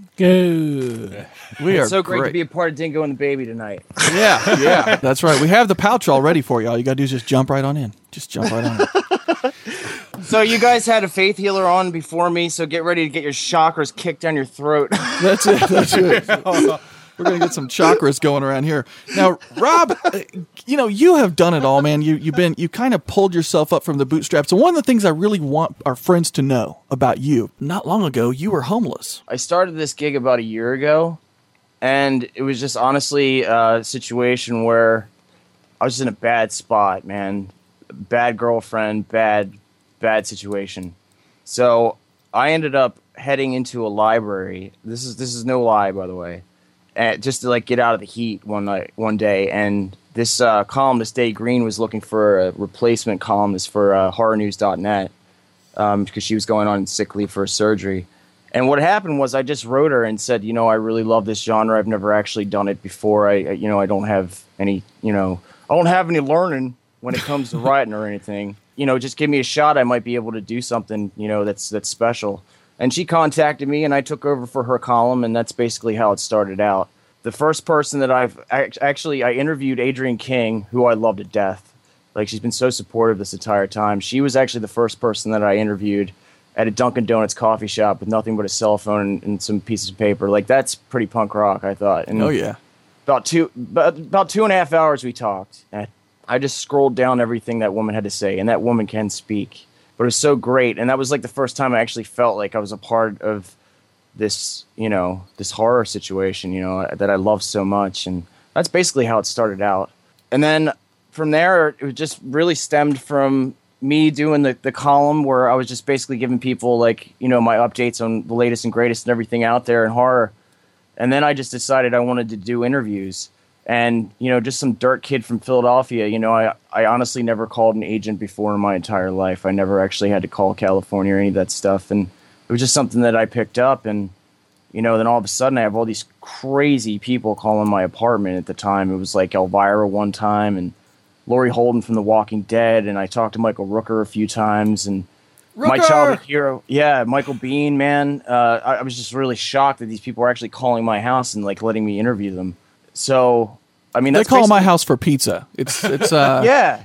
Good. We it's are so great, great to be a part of Dingo and the Baby tonight. Yeah, yeah, that's right. We have the pouch all ready for you. All you got to do is just jump right on in. Just jump right on in. So you guys had a faith healer on before me, so get ready to get your chakras kicked down your throat. That's it. That's it. We're going to get some chakras going around here. Now, Rob, you know, you have done it all, man. You, you've been, you kind of pulled yourself up from the bootstraps. And one of the things I really want our friends to know about you, not long ago, you were homeless. I started this gig about a year ago, and it was just honestly a situation where I was just in a bad spot, man. Bad girlfriend, bad, bad situation. So I ended up heading into a library. This is, this is no lie, by the way. Uh, just to like get out of the heat one night, one day, and this uh, columnist, Dave Green, was looking for a replacement columnist for uh, horror news dot net um, because she was going on sick leave for a surgery. And what happened was I just wrote her and said, you know, I really love this genre. I've never actually done it before. I, I you know, I don't have any, you know, I don't have any learning when it comes to writing or anything. You know, just give me a shot. I might be able to do something, you know, that's that's special. And she contacted me, and I took over for her column, and that's basically how it started out. The first person that I've actually, I interviewed Adrienne King, who I love to death. Like, she's been so supportive this entire time. She was actually the first person that I interviewed at a Dunkin' Donuts coffee shop with nothing but a cell phone and, and some pieces of paper. Like, that's pretty punk rock, I thought. And oh, yeah. About two, about, about two and a half hours we talked. And I just scrolled down everything that woman had to say, and that woman can speak. But it was so great, and that was like the first time I actually felt like I was a part of this, you know, this horror situation, you know, that I love so much. And that's basically how it started out. And then from there, it just really stemmed from me doing the, the column where I was just basically giving people, like, you know, my updates on the latest and greatest and everything out there in horror. And then I just decided I wanted to do interviews. And, you know, just some dirt kid from Philadelphia, you know, I, I honestly never called an agent before in my entire life. I never actually had to call California or any of that stuff. And it was just something that I picked up. And, you know, then all of a sudden I have all these crazy people calling my apartment at the time. It was like Elvira one time and Laurie Holden from The Walking Dead. And I talked to Michael Rooker a few times. And Rooker! My childhood hero, yeah, Michael Bean, man. Uh, I, I was just really shocked that these people were actually calling my house and, like, letting me interview them. So, I mean, they that's call my house for pizza. It's it's uh yeah.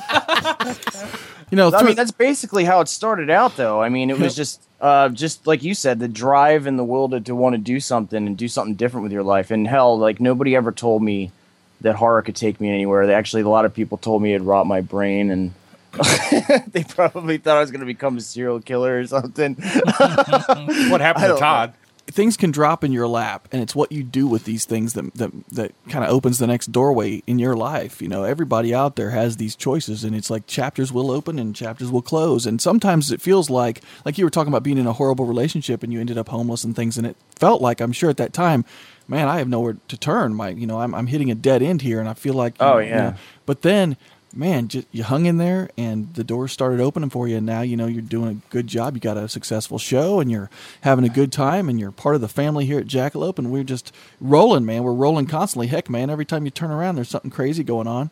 You know, I mean, that's basically how it started out, though. I mean, it was just uh, just like you said, the drive and the will to, to want to do something and do something different with your life. And hell, like, nobody ever told me that horror could take me anywhere. They actually, a lot of people told me it rot my brain, and they probably thought I was going to become a serial killer or something. What happened to Todd? Know. Things can drop in your lap, and it's what you do with these things that that, that kind of opens the next doorway in your life. You know, everybody out there has these choices, and it's like chapters will open and chapters will close. And sometimes it feels like, like you were talking about being in a horrible relationship and you ended up homeless and things, and it felt like, I'm sure at that time, man, I have nowhere to turn. My, you know, I'm I'm hitting a dead end here, and I feel like, oh know, yeah. You know, but then, man, just, you hung in there, and the doors started opening for you, and now, you know, you're doing a good job. You got a successful show, and you're having a good time, and you're part of the family here at Jackalope, and we're just rolling, man. We're rolling constantly. Heck, man, every time you turn around, there's something crazy going on.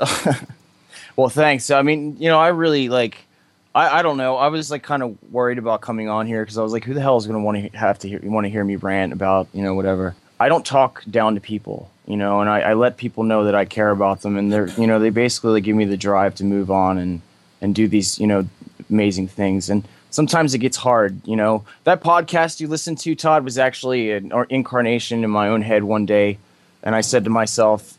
Well, thanks. I mean, you know, I really, like, I, I don't know. I was, like, kind of worried about coming on here because I was like, who the hell is going to want to have to hear, want to hear me rant about, you know, whatever. I don't talk down to people. You know, and I, I let people know that I care about them, and they're, you know, they basically like, give me the drive to move on and, and do these, you know, amazing things. And sometimes it gets hard, you know. That podcast you listened to, Todd, was actually an incarnation in my own head one day, and I said to myself,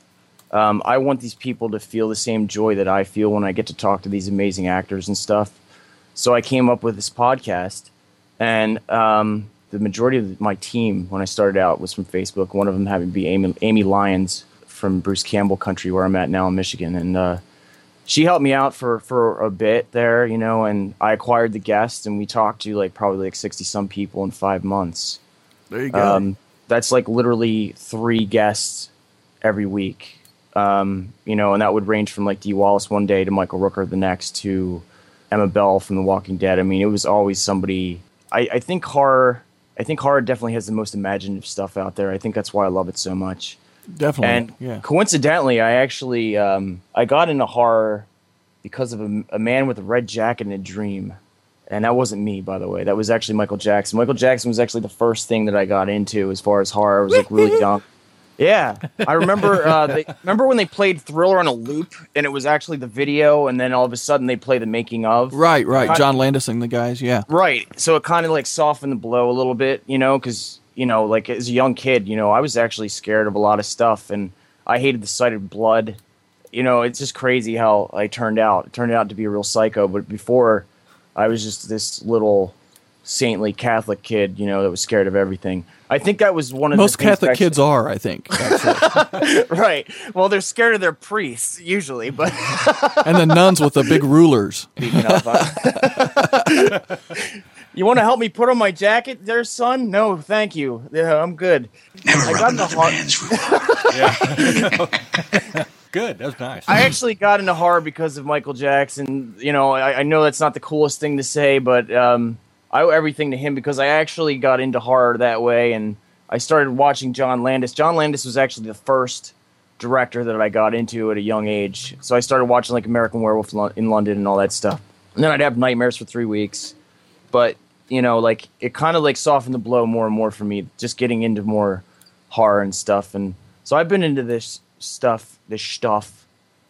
Um, I want these people to feel the same joy that I feel when I get to talk to these amazing actors and stuff. So I came up with this podcast, and um, the majority of my team when I started out was from Facebook. One of them having to be Amy, Amy Lyons from Bruce Campbell country, where I'm at now in Michigan, and uh, she helped me out for, for a bit there, you know, and I acquired the guests, and we talked to like probably like sixty some people in five months. There you go. Um, that's like literally three guests every week. Um, you know, and that would range from like Dee Wallace one day to Michael Rooker the next to Emma Bell from The Walking Dead. I mean, it was always somebody. I, I think horror. I think horror definitely has the most imaginative stuff out there. I think that's why I love it so much. Definitely. And yeah. coincidentally, I actually um, I got into horror because of a, a man with a red jacket in a dream. And that wasn't me, by the way. That was actually Michael Jackson. Michael Jackson was actually the first thing that I got into as far as horror. I was like really young. Yeah, I remember. Uh, they, remember when they played Thriller on a loop, and it was actually the video, and then all of a sudden they play the making of. Right, right. John Landis and the guys. Yeah. Right. So it kind of like softened the blow a little bit, you know, because you know, like as a young kid, you know, I was actually scared of a lot of stuff, and I hated the sight of blood. You know, it's just crazy how I turned out. It turned out to be a real psycho, but before, I was just this little saintly Catholic kid, you know, that was scared of everything. I think that was one of most the things Catholic actually, kids are. I think, right? Well, they're scared of their priests usually, but and the nuns with the big rulers. Up, huh? You want to help me put on my jacket, there, son? No, thank you. Yeah, I'm good. Never I got into horror. Yeah. Good. That's nice. I actually got into horror because of Michael Jackson. You know, I, I know that's not the coolest thing to say, but. Um, I owe everything to him because I actually got into horror that way, and I started watching John Landis. John Landis was actually the first director that I got into at a young age. So I started watching like American Werewolf in London and all that stuff. And then I'd have nightmares for three weeks. But, you know, like it kind of like softened the blow more and more for me, just getting into more horror and stuff. And so I've been into this stuff, this stuff,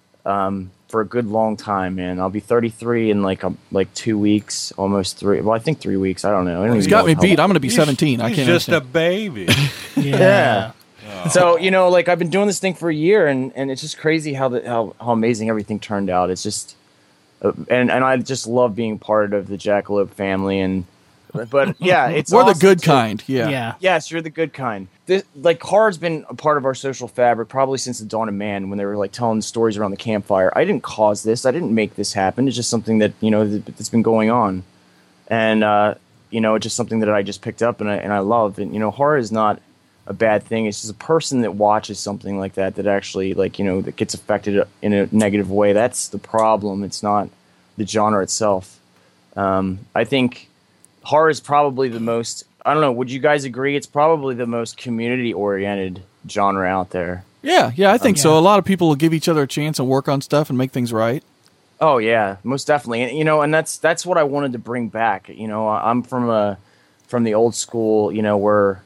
um, for a good long time, man. I'll be thirty-three in like a, like two weeks, almost three. Well, I think three weeks. I don't know. I don't He's even got know me how beat. long. I'm going to be seventeen. I He's can't. just understand. a baby. Yeah. yeah. Oh. So you know, like I've been doing this thing for a year, and, and it's just crazy how the how, how amazing everything turned out. It's just, uh, and and I just love being part of the Jackalope family, and but yeah, it's we're awesome the good to, kind. Yeah. Yeah. Yes, you're the good kind. This, like horror's been a part of our social fabric probably since the dawn of man, when they were like telling stories around the campfire. I didn't cause this. I didn't make this happen. It's just something that you know that's been going on, and uh, you know, it's just something that I just picked up and I and I love. And you know, horror is not a bad thing. It's just a person that watches something like that that actually like you know that gets affected in a negative way. That's the problem. It's not the genre itself. Um, I think horror is probably the most. I don't know. Would you guys agree? It's probably the most community-oriented genre out there. Yeah, yeah, I think Um, so. yeah. A lot of people will give each other a chance and work on stuff and make things right. Oh yeah, most definitely. And you know, and that's that's what I wanted to bring back. You know, I'm from a from the old school. You know, where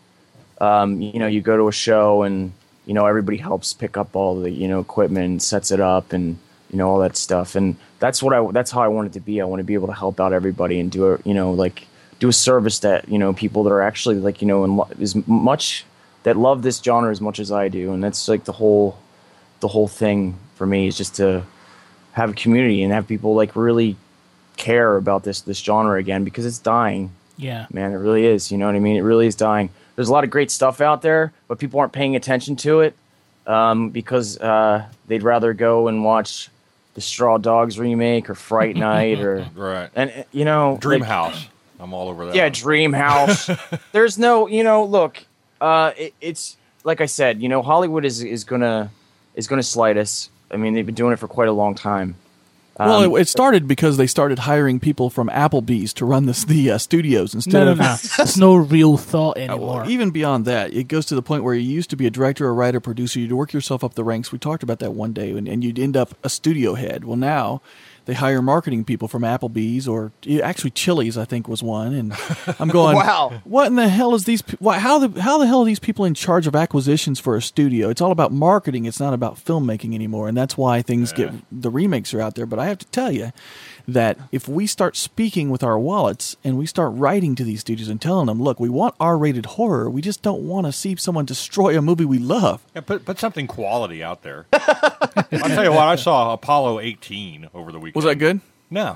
um, you know you go to a show and you know everybody helps pick up all the you know equipment and sets it up and you know all that stuff. And that's what I that's how I want it to be. I want to be able to help out everybody and do a you know like. do a service that you know people that are actually like you know in lo- as much that love this genre as much as I do, and that's like the whole the whole thing for me is just to have a community and have people like really care about this this genre again, because it's dying. Yeah, man, it really is. You know what I mean? It really is dying. There's a lot of great stuff out there, but people aren't paying attention to it um, because uh, they'd rather go and watch the Straw Dogs remake or Fright Night or right, and you know Dream like, House. I'm all over that. Yeah, one. Dream House. There's no, you know, look, uh, it, it's like I said, you know, Hollywood is is gonna is gonna slight us. I mean, they've been doing it for quite a long time. Um, Well, it, it started because they started hiring people from Applebee's to run this, the uh, studios instead No, no, of. no. There's no real thought Uh, anymore. well, even beyond that, it goes to the point where you used to be a director, a writer, producer. You'd work yourself up the ranks. We talked about that one day, and, and you'd end up a studio head. Well, now they hire marketing people from Applebee's, or actually Chili's, I think was one. And I'm going, wow, what in the hell is these? Why, how the how the hell are these people in charge of acquisitions for a studio? It's all about marketing. It's not about filmmaking anymore, and that's why things Yeah. get the remakes are out there. But I have to tell you, that if we start speaking with our wallets and we start writing to these studios and telling them, look, we want R-rated horror. We just don't want to see someone destroy a movie we love. Yeah, put, put something quality out there. I'll tell you what, I saw Apollo eighteen over the weekend. Was that good? No.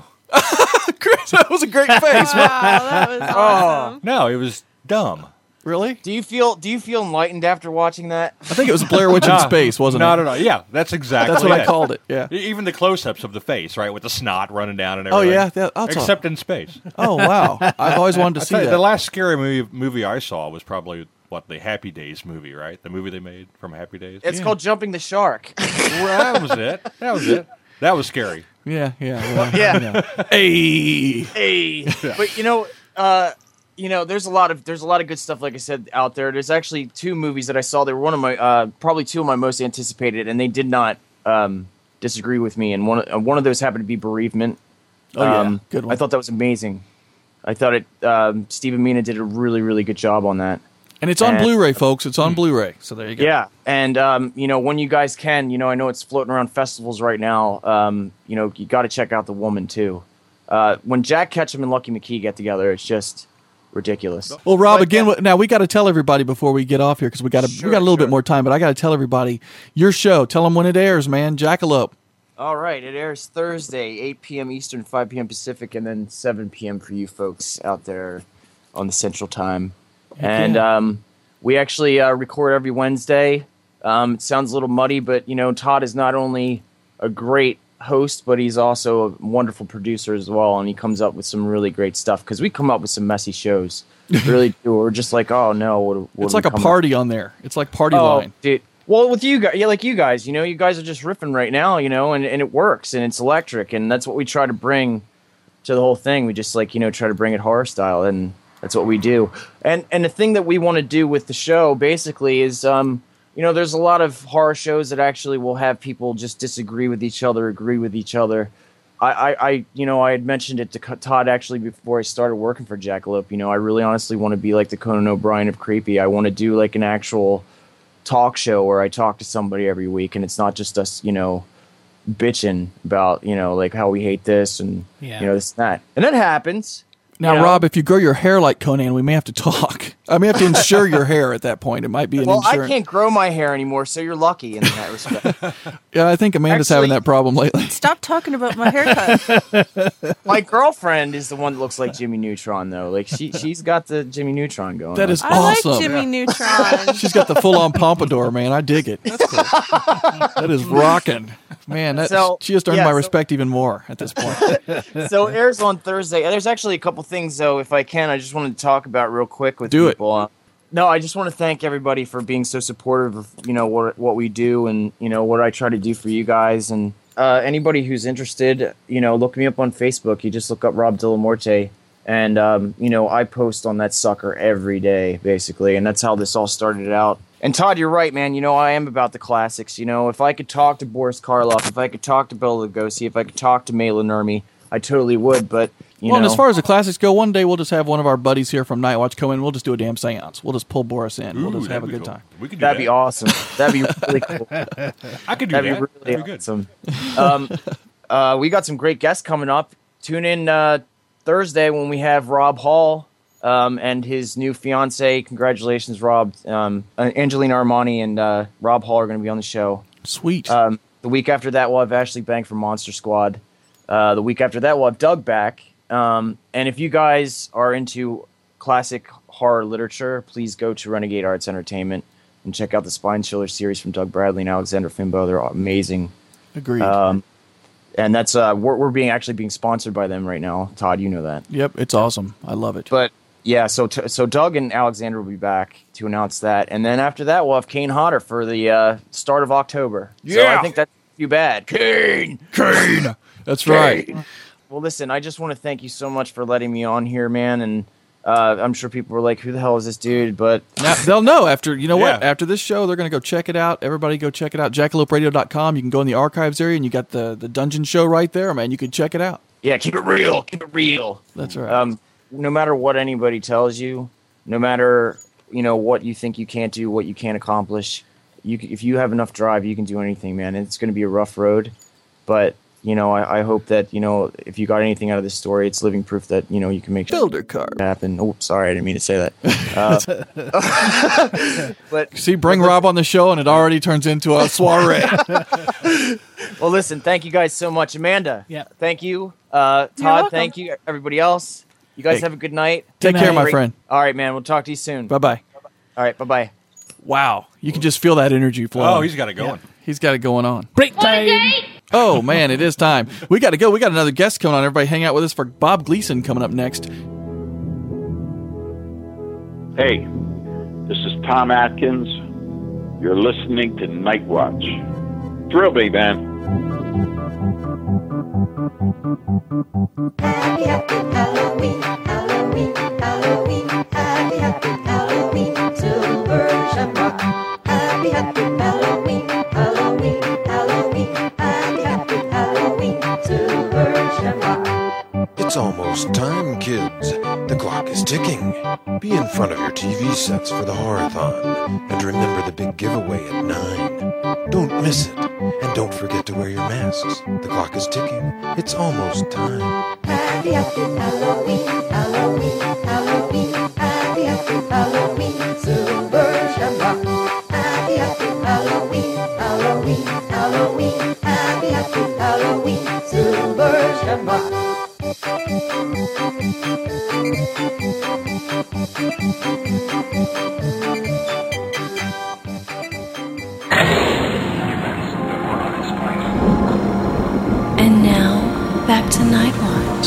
Chris, that was a great face. Wow, that was awesome. No, it was dumb. Really? Do you feel Do you feel enlightened after watching that? I think it was Blair Witch in No, space, wasn't no, it? No, no, no. Yeah, that's exactly That's what it. I called it, yeah. E- Even the close-ups of the face, right, with the snot running down and Oh, everything. yeah? That- that's Except in space. Oh, wow. I've always wanted to I'll see tell you, that. The last scary movie, movie I saw was probably, what, the Happy Days movie, right? The movie they made from Happy Days? It's called Jumping the Shark. Well, that was it. That was it. That was scary. Yeah, yeah. Well, Yeah. you know. Hey. Hey, but you know, uh, you know, there's a lot of there's a lot of good stuff, like I said, out there. There's actually two movies that I saw. They were one of my uh, probably two of my most anticipated, and they did not um, disagree with me. And one uh, one of those happened to be Bereavement. Oh, yeah. Um, Good one. I thought that was amazing. I thought it. Um, Stephen Mina did a really really good job on that. And it's on And- Blu-ray, folks. It's on Blu-ray. So there you go. Yeah, and um, you know, when you guys can, you know, I know it's floating around festivals right now. Um, you know, you got to check out The Woman too. Uh, when Jack Ketchum and Lucky McKee get together, it's just ridiculous. Well, Rob, again, now we got to tell everybody before we get off here because we got Sure, we got a little sure. bit more time, but I got to tell everybody your show. Tell them when it airs, man. Jackalope. All right, it airs Thursday, eight p.m. Eastern, five p.m. Pacific, and then seven p.m. for you folks out there on the Central Time. And yeah. um, we actually uh, record every Wednesday. Um, it sounds a little muddy, but you know, Todd is not only a great host, but he's also a wonderful producer as well, and he comes up with some really great stuff because we come up with some messy shows. We really do. We're just like, oh no, what, what It's do we like a come up- party on there. It's like party Oh, line. dude. Well, with you guys, yeah, like you guys, you know, you guys are just riffing right now, you know, and, and it works and it's electric, and that's what we try to bring to the whole thing. We just like, you know, try to bring it horror style, and that's what we do. And and the thing that we want to do with the show basically is, um, you know, there's a lot of horror shows that actually will have people just disagree with each other, agree with each other. I, I, I you know, I had mentioned it to Todd actually before I started working for Jackalope. You know, I really honestly want to be like the Conan O'Brien of creepy. I want to do like an actual talk show where I talk to somebody every week, and it's not just us, you know, bitching about, you know, like how we hate this and Yeah. you know this and that. And that happens. Now, you know? Rob, if you grow your hair like Conan, we may have to talk. I may have to insure your hair at that point. It might be an Well, insurance. I can't grow my hair anymore, so you're lucky in that respect. Yeah, I think Amanda's having Actually- that problem lately. Stop talking about my haircut. My girlfriend is the one that looks like Jimmy Neutron, though. Like she, she's got the Jimmy Neutron going. That on. is I awesome. like Jimmy Neutron. She's got the full-on pompadour, man. I dig it. That's cool. That is rocking, man. That, So, she just earned yeah, my so- respect even more at this point. So it airs on Thursday. There's actually a couple things, though, if I can, I just wanted to talk about real quick with Do it. people. Uh, no, I just want to thank everybody for being so supportive of, you know, what what we do and, you know, what I try to do for you guys. And uh, anybody who's interested, you know, look me up on Facebook. You just look up Rob Dillamorte. And, um, you know, I post on that sucker every day, basically. And that's how this all started out. And Todd, you're right, man. You know, I am about the classics. You know, if I could talk to Boris Karloff, if I could talk to Bela Lugosi, if I could talk to Mela Nurmi, I totally would. But, you well, know. and as far as the classics go, one day we'll just have one of our buddies here from Night Watch come in. We'll just do a damn seance. We'll just pull Boris in. we'll Ooh, just have a that'd be good cool. time. We could do That'd that. be awesome. That'd be really cool. I could do That'd that. be really That'd be good. awesome. Um, uh, we got some great guests coming up. Tune in uh, Thursday when we have Rob Hall um, and his new fiance. Congratulations, Rob. Um, uh, Angelina Armani and uh, Rob Hall are going to be on the show. Sweet. Um, the week after that, we'll have Ashley Bank from Monster Squad. Uh, the week after that, we'll have Doug back. Um, and if you guys are into classic horror literature, please go to Renegade Arts Entertainment and check out the Spine Chiller series from Doug Bradley and Alexander Fimbo. They're amazing. Agreed. Um, and that's uh, we're, we're being actually being sponsored by them right now. Todd, you know that. Yep, it's awesome. I love it. But yeah, so t- so Doug and Alexander will be back to announce that, and then after that, we'll have Kane Hodder for the uh, start of October. So Yeah. I think that's too bad. Kane, Kane. That's right. Well, listen, I just want to thank you so much for letting me on here, man. And uh, I'm sure people were like, "Who the hell is this dude?" But Now, they'll know after, you know what? Yeah. After this show, they're going to go check it out. Everybody go check it out. jackalope radio dot com. You can go in the archives area, and you got the, the dungeon show right there, man. You can check it out. yeah, keep it real, keep it real. That's right. Um, no matter what anybody tells you, no matter you know what you think you can't do, what you can't accomplish, you c- if you have enough drive, you can do anything, man. And it's going to be a rough road, but you know, I, I hope that, you know, if you got anything out of this story, it's living proof that, you know, you can make Builder car happen. Oh, sorry, I didn't mean to say that. Uh, but see, bring but, Rob on the show, and it already turns into a soiree. Well, listen, thank you guys so much, Amanda. Yeah, thank you, uh, Todd. Thank you, everybody else. You guys hey, have a good night. Take good care, night. my friend. All right, man. We'll talk to you soon. Bye bye. All right, bye bye. Wow, you can just feel that energy flowing. Oh, he's got it going. Yeah. He's got it going on. Break time. Oh, man, it is time. We got to go. We got another guest coming on. Everybody hang out with us for Bob Gleason coming up next. Hey, this is Tom Atkins. You're listening to Night Watch. Thrill me, man. Happy, happy Halloween, Halloween, Halloween. Happy, happy Halloween, Silver Shamrock. Happy, happy Halloween, Halloween, Halloween. Happy, happy Halloween, Silver Shamrock. It's almost time, kids. The clock is ticking. Be in front of your T V sets for the Horathon. And remember the big giveaway at nine. Don't miss it. And don't forget to wear your masks. The clock is ticking. It's almost time. Happy, happy Halloween, Halloween, Halloween. Happy, happy Halloween, Silver Shamrock. Happy, happy Halloween, Halloween, Halloween. Happy, happy Halloween, Silver Shamrock. And now, back to Night Watch.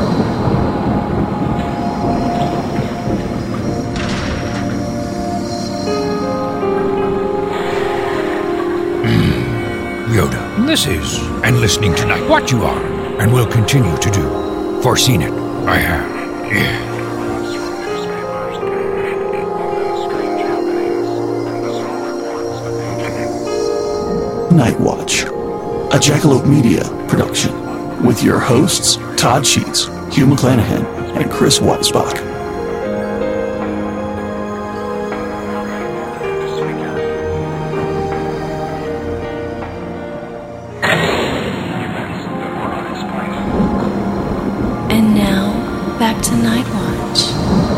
Yoda, this is, and listening tonight, what you are, and will continue to do. Foreseen it, I have. Yeah. Night Watch, a Jackalope Media production, with your hosts Todd Sheets, Hugh McClanahan, and Chris Weisbach. And now, back to Night Watch.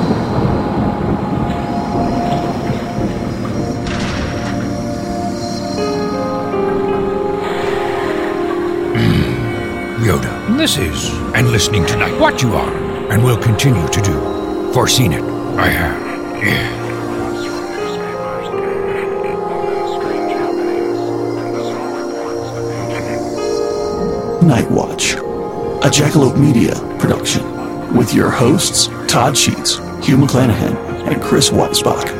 Yoda, this is, and listening tonight, what you are, and will continue to do. Foreseen it, I have. Yeah. Night Watch, a Jackalope Media production, with your hosts Todd Sheets, Hugh McClanahan, and Chris Weisbach.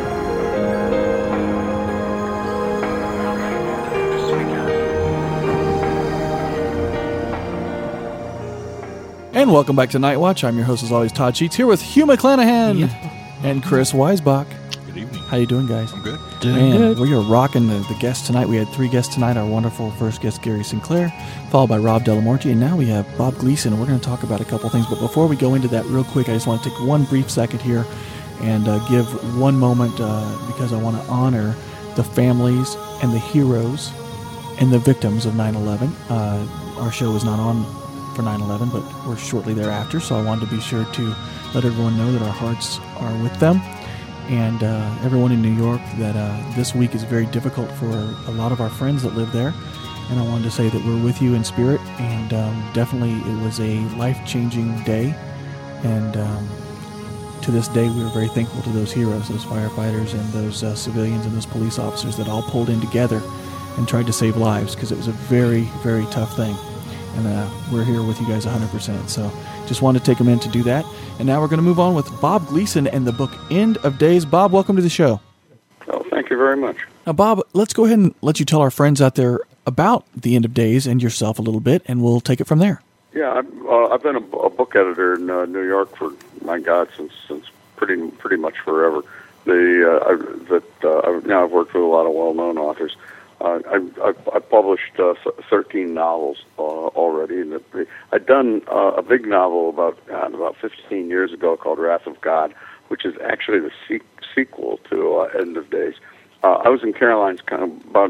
And welcome back to Night Watch. I'm your host, as always, Todd Sheets, here with Hugh McClanahan yep. and Chris Weisbach. Good evening. How you doing, guys? I'm good. Doing Man, good. We are rocking the, the guests tonight. We had three guests tonight. Our wonderful first guest, Gary Sinclair, followed by Rob Delamorte, and now we have Bob Gleason, and we're going to talk about a couple things. But before we go into that real quick, I just want to take one brief second here and uh, give one moment uh, because I want to honor the families and the heroes and the victims of nine eleven. Uh, our show is not on for nine eleven, but we're shortly thereafter, so I wanted to be sure to let everyone know that our hearts are with them, and uh, everyone in New York, that uh, this week is very difficult for a lot of our friends that live there, and I wanted to say that we're with you in spirit, and um, definitely it was a life-changing day, and um, to this day we are very thankful to those heroes, those firefighters, and those uh, civilians and those police officers that all pulled in together and tried to save lives, because it was a very, very tough thing. And uh, we're here with you guys one hundred percent. So just wanted to take a minute to do that. And now we're going to move on with Bob Gleason and the book End of Days. Bob, welcome to the show. Oh, thank you very much. Now, Bob, let's go ahead and let you tell our friends out there about the End of Days and yourself a little bit, and we'll take it from there. Yeah, I've, uh, I've been a, a book editor in uh, New York for, my God, since since pretty pretty much forever. The uh, I, that uh, I've, now I've worked with a lot of well-known authors. Uh, I've, I've, I've published uh, thirteen novels uh, already, and the, I'd done uh, a big novel about uh, about fifteen years ago called Wrath of God, which is actually the se- sequel to uh, End of Days. Uh, I was in Caroline's kind of about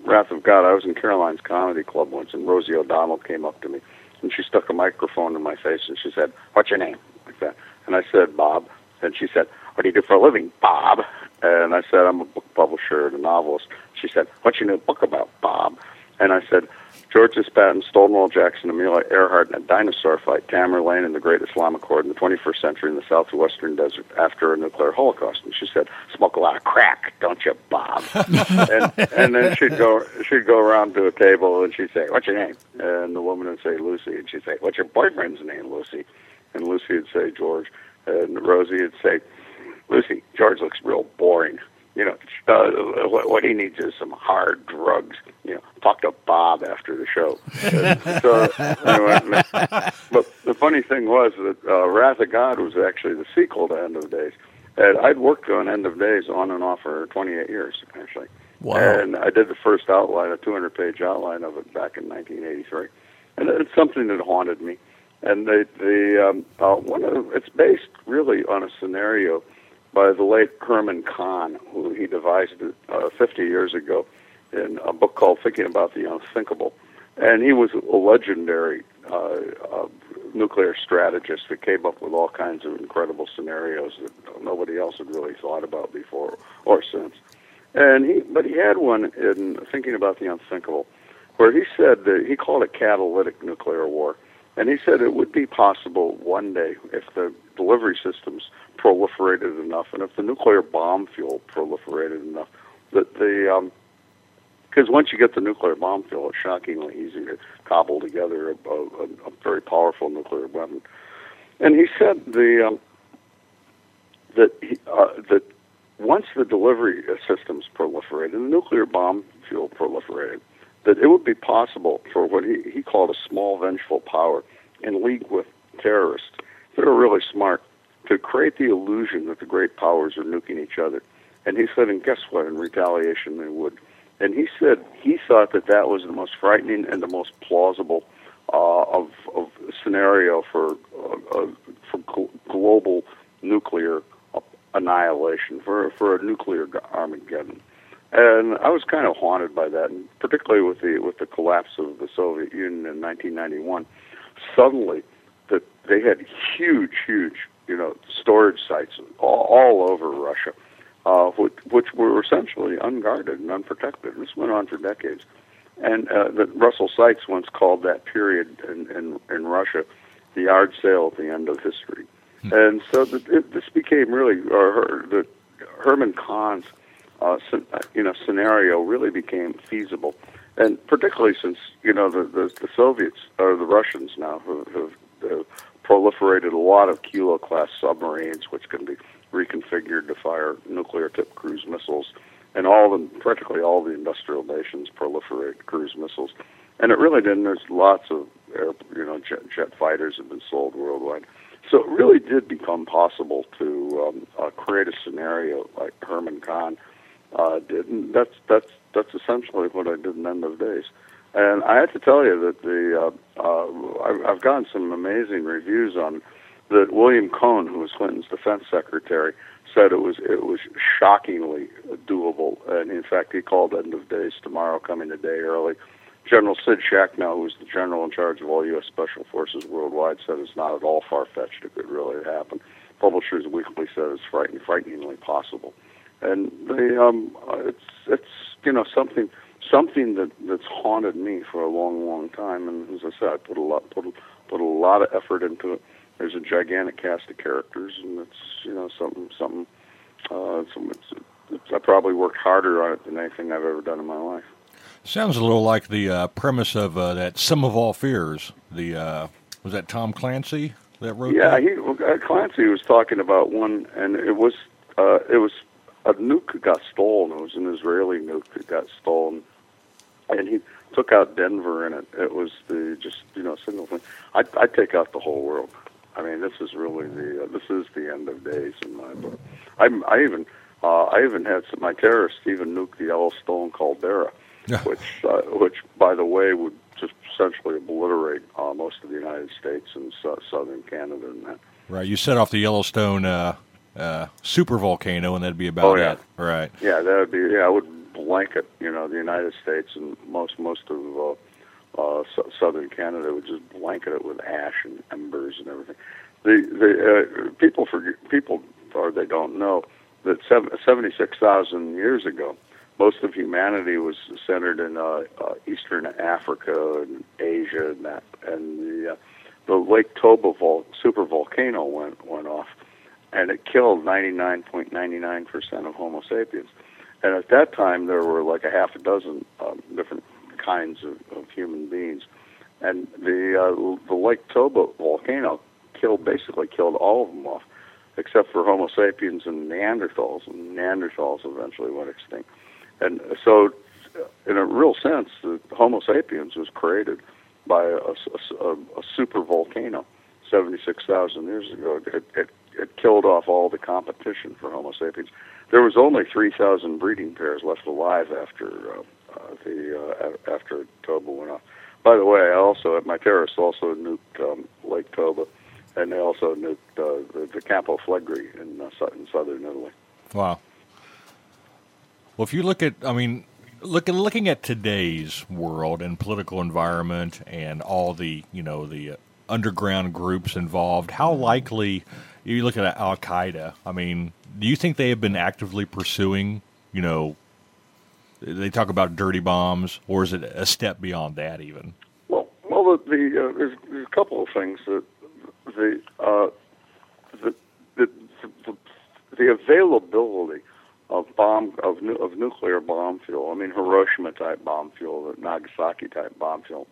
Wrath of God, I was in Caroline's Comedy Club once, and Rosie O'Donnell came up to me, and she stuck a microphone in my face, and she said, "What's your name?" Like that. And I said, "Bob." And she said, "What do you do for a living, Bob?" And I said, "I'm a book publisher and a novelist." She said, "What's your new book about, Bob?" And I said, "George Patton, Stonewall Jackson, Amelia Earhart, and a dinosaur fight, Tamerlane and the Great Islamic Horde in the twenty-first century in the southwestern desert after a nuclear holocaust." And she said, "Smoke a lot of crack, don't you, Bob?" and, and then she'd go she'd go around to a table and she'd say, "What's your name?" And the woman would say, "Lucy." And she'd say, "What's your boyfriend's name, Lucy?" And Lucy would say, "George." And Rosie would say, "Lucy, George looks real boring. You know, uh, what, what he needs is some hard drugs. You know, talk to Bob after the show." so, anyway, but the funny thing was that uh, Wrath of God was actually the sequel to End of Days. And I'd worked on End of Days on and off for twenty-eight years, actually. Wow. And I did the first outline, a two hundred page outline of it back in nineteen eighty-three. And it's something that haunted me. And the, the um, uh, one of it's based really on a scenario by the late Herman Kahn, who he devised it uh, fifty years ago in a book called Thinking About the Unthinkable. And he was a legendary uh, uh, nuclear strategist that came up with all kinds of incredible scenarios that nobody else had really thought about before or since. And he, but he had one in Thinking About the Unthinkable, where he said that he called it catalytic nuclear war. And he said it would be possible one day if the delivery systems proliferated enough, and if the nuclear bomb fuel proliferated enough, that the because um, once you get the nuclear bomb fuel, it's shockingly easy to cobble together a, a, a very powerful nuclear weapon. And he said the um, that he, uh, that once the delivery systems proliferated and the nuclear bomb fuel proliferated, that it would be possible for what he, he called a small vengeful power in league with terrorists that are really smart to create the illusion that the great powers are nuking each other. And he said, and guess what, in retaliation they would. And he said he thought that that was the most frightening and the most plausible uh, of, of scenario for, uh, uh, for gl- global nuclear annihilation, for, for a nuclear Armageddon. And I was kind of haunted by that, and particularly with the with the collapse of the Soviet Union in nineteen ninety-one. Suddenly, that they had huge, huge, you know, storage sites all, all over Russia, uh, which, which were essentially unguarded and unprotected. This went on for decades, and uh, that Russell Sykes once called that period in in, in Russia the yard sale at the end of history. Hmm. And so the, it, this became really uh, the Herman Kahn's. Uh, you know, scenario really became feasible, and particularly since you know the the, the Soviets or the Russians now have, have, have proliferated a lot of Kilo class submarines, which can be reconfigured to fire nuclear tipped cruise missiles, and all the practically all the industrial nations proliferate cruise missiles, and it really didn't. There's lots of air, you know jet, jet fighters have been sold worldwide, so it really did become possible to um, uh, create a scenario like Herman Kahn. Uh, did. And that's that's that's essentially what I did in End of Days, and I have to tell you that the uh, uh, I've, I've gotten some amazing reviews on that. William Cohn, who was Clinton's defense secretary, said it was it was shockingly doable, and in fact he called End of Days tomorrow coming a day early. General Sid Shacknow, who's the general in charge of all U S Special Forces worldwide, said it's not at all far-fetched. It could really happen. Publishers Weekly said it's frightening, frighteningly possible. And they, um, it's it's you know something something that, that's haunted me for a long, long time. And as I said, I put a lot put a, put a lot of effort into it. There's a gigantic cast of characters, and it's you know something something. Uh, some, it's, it's, I probably worked harder on it than anything I've ever done in my life. Sounds a little like the uh, premise of uh, that Sum of All Fears. The uh, was that Tom Clancy that wrote yeah, that? Yeah, he uh, Clancy was talking about one, and it was uh, it was. A nuke got stolen. It was an Israeli nuke that got stolen, and he took out Denver in it. It was the just you know single thing. I'd, I'd take out the whole world. I mean, this is really the uh, this is the end of days in my book. I I even uh, I even had some, my terrorists even nuked the Yellowstone caldera, which uh, which by the way would just essentially obliterate uh, most of the United States and uh, southern Canada and that. Right. You set off the Yellowstone. Uh... Uh, super volcano, and that'd be about oh, yeah. it, right? Yeah, that would be. Yeah, it would blanket, you know, the United States and most most of uh, uh, so- southern Canada would just blanket it with ash and embers and everything. The the uh, people forget, people or they don't know that seventy-six thousand years ago, most of humanity was centered in uh, uh, Eastern Africa and Asia and that, and the uh, the Lake Toba vol- super volcano went went off, and it killed ninety-nine point nine nine percent of Homo sapiens. And at that time, there were like a half a dozen um, different kinds of, of human beings, and the uh, the Lake Toba volcano killed basically killed all of them off, except for Homo sapiens and Neanderthals. And Neanderthals eventually went extinct. And so, in a real sense, the Homo sapiens was created by a, a, a super volcano seventy-six thousand years ago. It, it, it killed off all the competition for Homo sapiens. There was only three thousand breeding pairs left alive after uh, uh, the uh, after Toba went off. By the way, I also my terrorists also nuked um, Lake Toba, and they also nuked uh, the, the Campo Flegrei in, uh, in southern Italy. Wow. Well, if you look at, I mean, look at looking at today's world and political environment and all the, you know, the uh, underground groups involved, how likely, you look at Al Qaeda, I mean, do you think they have been actively pursuing, you know, they talk about dirty bombs, or is it a step beyond that even? Well, well, the, the uh, there's, there's a couple of things that the uh, the, the the the availability of bomb of nu- of nuclear bomb fuel. I mean, Hiroshima type bomb fuel, Nagasaki type bomb fuel.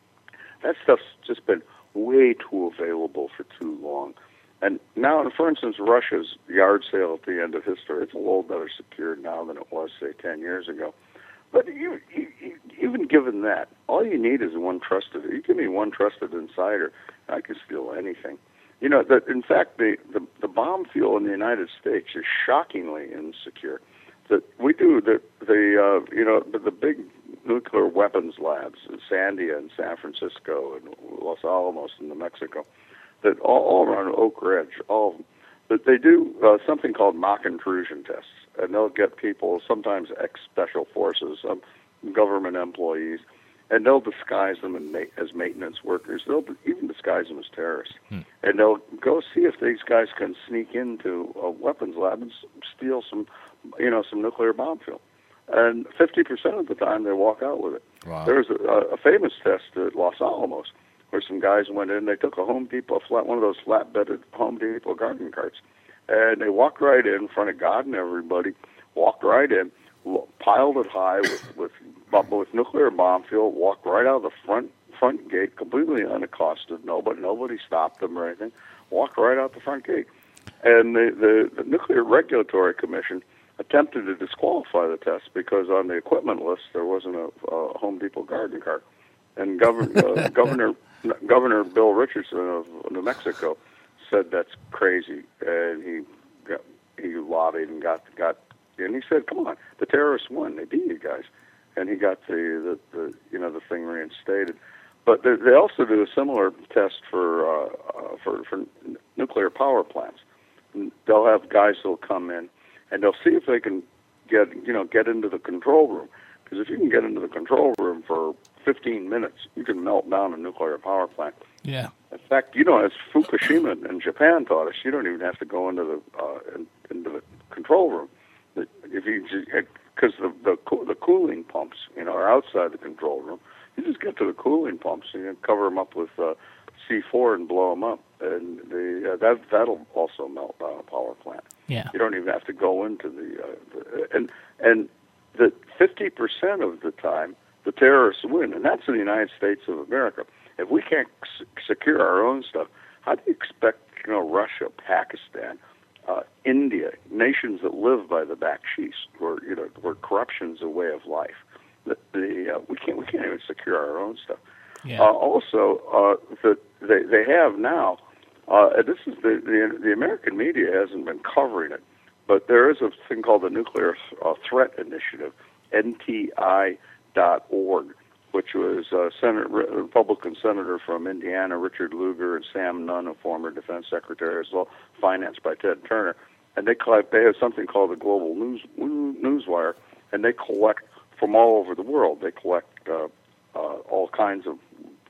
That stuff's just been way too available for too long. And now, for instance, Russia's yard sale at the end of history, it's a little better secured now than it was, say, ten years ago. But you, you, even given that, all you need is one trusted. You give me one trusted insider, I can steal anything. You know, that in fact, the, the, the bomb fuel in the United States is shockingly insecure. That we do the the uh, you know the, the big nuclear weapons labs in Sandia in San Francisco and Los Alamos in New Mexico, that all, all around Oak Ridge, all of them, that they do uh, something called mock intrusion tests, and they'll get people, sometimes ex-special forces, um, government employees, and they'll disguise them in ma- as maintenance workers. They'll even disguise them as terrorists. Hmm. And they'll go see if these guys can sneak into a weapons lab and s- steal some, you know, some nuclear bomb fuel. And fifty percent of the time, they walk out with it. Wow. There was a, a famous test at Los Alamos where some guys went in. They took a Home Depot, flat, one of those flat-bedded Home Depot garden carts, and they walked right in in front of God and everybody, walked right in, piled it high with, with with nuclear bomb fuel, walked right out of the front front gate, completely unaccosted. Nobody nobody stopped them or anything. Walked right out the front gate, and the, the, the Nuclear Regulatory Commission attempted to disqualify the test because on the equipment list there wasn't a, a Home Depot garden cart, and Governor uh, Governor Governor Bill Richardson of New Mexico said that's crazy, and he got, he lobbied and got got. And he said, "Come on, the terrorists won. They beat you guys." And he got the, the, the you know the thing reinstated. But they, they also do a similar test for uh, uh, for for nuclear power plants. And they'll have guys who'll come in and they'll see if they can get you know get into the control room. Because if you can get into the control room for fifteen minutes, you can melt down a nuclear power plant. Yeah. In fact, you know, as Fukushima in Japan taught us, you don't even have to go into the uh, in, into the control room. If you because the, the the cooling pumps, you know, are outside the control room. You just get to the cooling pumps and you cover them up with uh, C four and blow them up, and the uh, that that'll also melt down a power plant. Yeah. You don't even have to go into the, uh, the and and the fifty percent of the time the terrorists win, and that's in the United States of America. If we can't s- secure our own stuff, how do you expect you know Russia, Pakistan, Uh, India, nations that live by the baksheesh, where you know where corruption's a way of life. The, the uh, we can't we can't even secure our own stuff. Yeah. Uh, also, uh, the, they they have now. Uh, this is the, the the American media hasn't been covering it, but there is a thing called the Nuclear uh, Threat Initiative, N T I dot org, which was uh, Senator, Republican Senator from Indiana, Richard Lugar, and Sam Nunn, a former defense secretary, as well, financed by Ted Turner. And they collect, they have something called the Global News Newswire, and they collect from all over the world. They collect uh, uh, all kinds of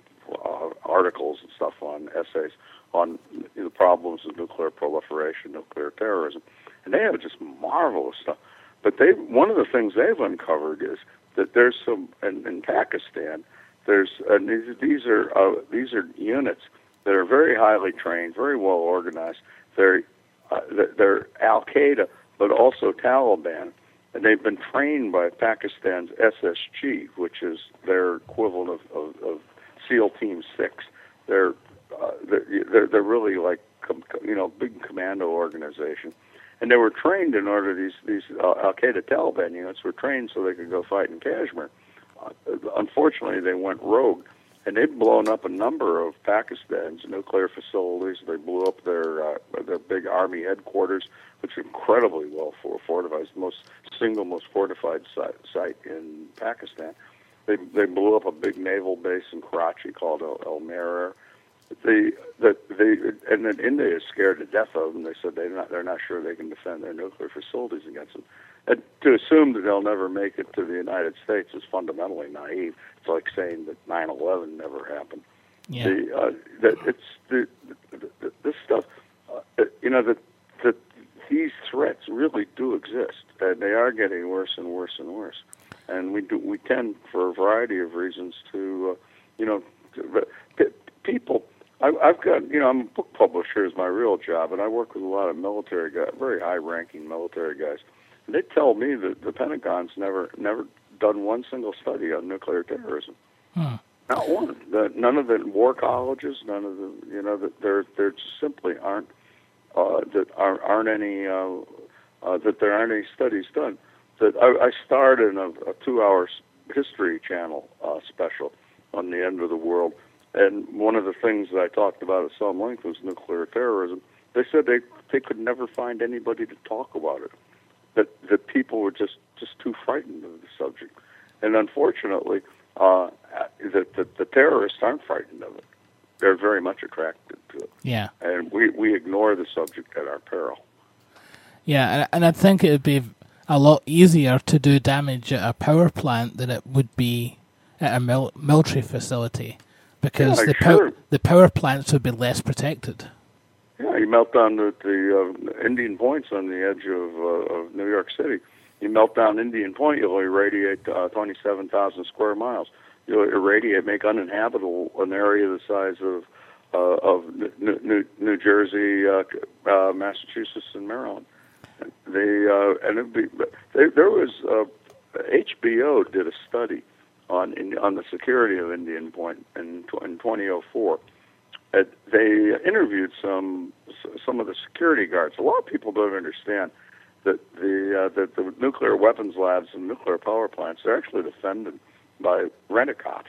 uh, articles and stuff on essays on the problems of nuclear proliferation, nuclear terrorism, and they have just marvelous stuff. But they, one of the things they've uncovered is that there's some in, in Pakistan. There's and these, these are uh, these are units that are very highly trained, very well organized. They're uh, they're Al Qaeda, but also Taliban, and they've been trained by Pakistan's S S G, which is their equivalent of, of, of SEAL Team Six. They're uh, they're, they're they're really like you know big commando organization. And they were trained in order, these, these uh, Al-Qaeda Taliban units were trained so they could go fight in Kashmir. Uh, unfortunately, they went rogue, and they've blown up a number of Pakistan's nuclear facilities. They blew up their uh, their big army headquarters, which is incredibly well fortified. It's the most, single most fortified site, site in Pakistan. They they blew up a big naval base in Karachi called El, El Merer. The, the, the, and then India is scared to death of them. They said they're not, they're not sure they can defend their nuclear facilities against them. And to assume that they'll never make it to the United States is fundamentally naive. It's like saying that nine eleven never happened. Yeah. The, uh, that it's the, the, the, this stuff. Uh, you know that that these threats really do exist, and they are getting worse and worse and worse. And we do we tend, for a variety of reasons, to uh, you know to, people. I've got, you know, I'm a book publisher is my real job, and I work with a lot of military guys, very high-ranking military guys. And they tell me that the Pentagon's never, never done one single study on nuclear terrorism. Hmm. Not one. The, none of the war colleges, none of the, you know, that there, there just simply aren't, uh, that aren't, aren't any, uh, uh, that there aren't any studies done. That I, I starred in a, a two-hour History Channel uh, special on the end of the world. And one of the things that I talked about at some length was nuclear terrorism. They said they they could never find anybody to talk about it. That that people were just, just too frightened of the subject. And unfortunately, uh, the, the the terrorists aren't frightened of it. They're very much attracted to it. Yeah. And we, we ignore the subject at our peril. Yeah, and, and I think it would be a lot easier to do damage at a power plant than it would be at a mil- military facility. Because yeah, the, sure. pow- the power plants would be less protected. Yeah, you melt down the, the uh, Indian Point's on the edge of, uh, of New York City. You melt down Indian Point, you'll irradiate uh, twenty-seven thousand square miles. You'll irradiate, make uninhabitable an area the size of uh, of New, New, New Jersey, uh, uh, Massachusetts, and Maryland. The uh, and it'd be, there, there was uh, H B O did a study on in, on the security of Indian Point in, in twenty oh four. Uh, they interviewed some some of the security guards. A lot of people don't understand that the uh, that the nuclear weapons labs and nuclear power plants are actually defended by rent-a-cops,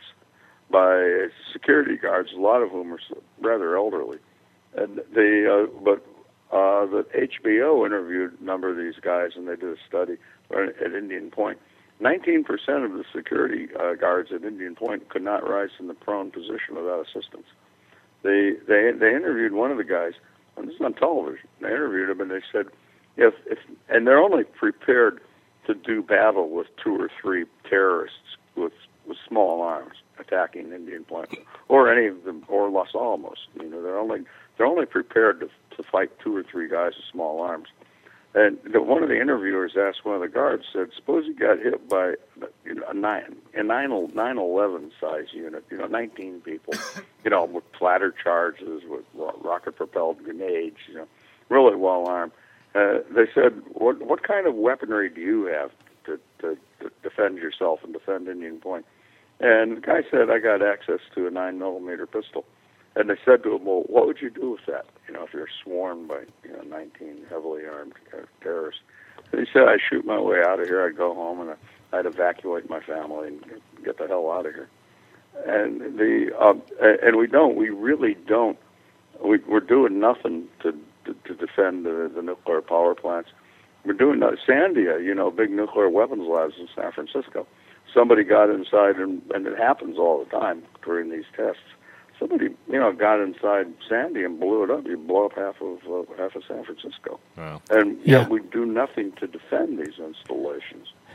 by security guards, a lot of whom are rather elderly. And they uh, but uh, the H B O interviewed a number of these guys, and they did a study at Indian Point. nineteen percent of the security uh, guards at Indian Point could not rise from the prone position without assistance. They they they interviewed one of the guys, and this is on television. They interviewed him, and they said, if if and they're only prepared to do battle with two or three terrorists with with small arms attacking Indian Point, or any of them, or Los Alamos. You know, they're only they're only prepared to to fight two or three guys with small arms. And the, one of the interviewers asked one of the guards, said, suppose you got hit by you know, a nine, a nine eleven size unit, you know, nineteen people, you know, with platter charges, with rocket-propelled grenades, you know, really well-armed. Uh, they said, what what kind of weaponry do you have to, to, to defend yourself and defend Indian Point? And the guy said, I got access to a nine millimeter pistol. And they said to him, well, what would you do with that, you know, if you're swarmed by, you know, nineteen heavily armed terrorists? And he said, I'd shoot my way out of here. I'd go home, and I'd evacuate my family and get the hell out of here. And the um, and we don't. We really don't. We, we're doing nothing to to, to defend the, the nuclear power plants. We're doing that. Sandia, you know, big nuclear weapons labs in San Francisco. Somebody got inside, and, and it happens all the time during these tests. Somebody, you know, got inside Sandy and blew it up. You blow up half of uh, half of San Francisco. Wow. And yeah, yet we do nothing to defend these installations.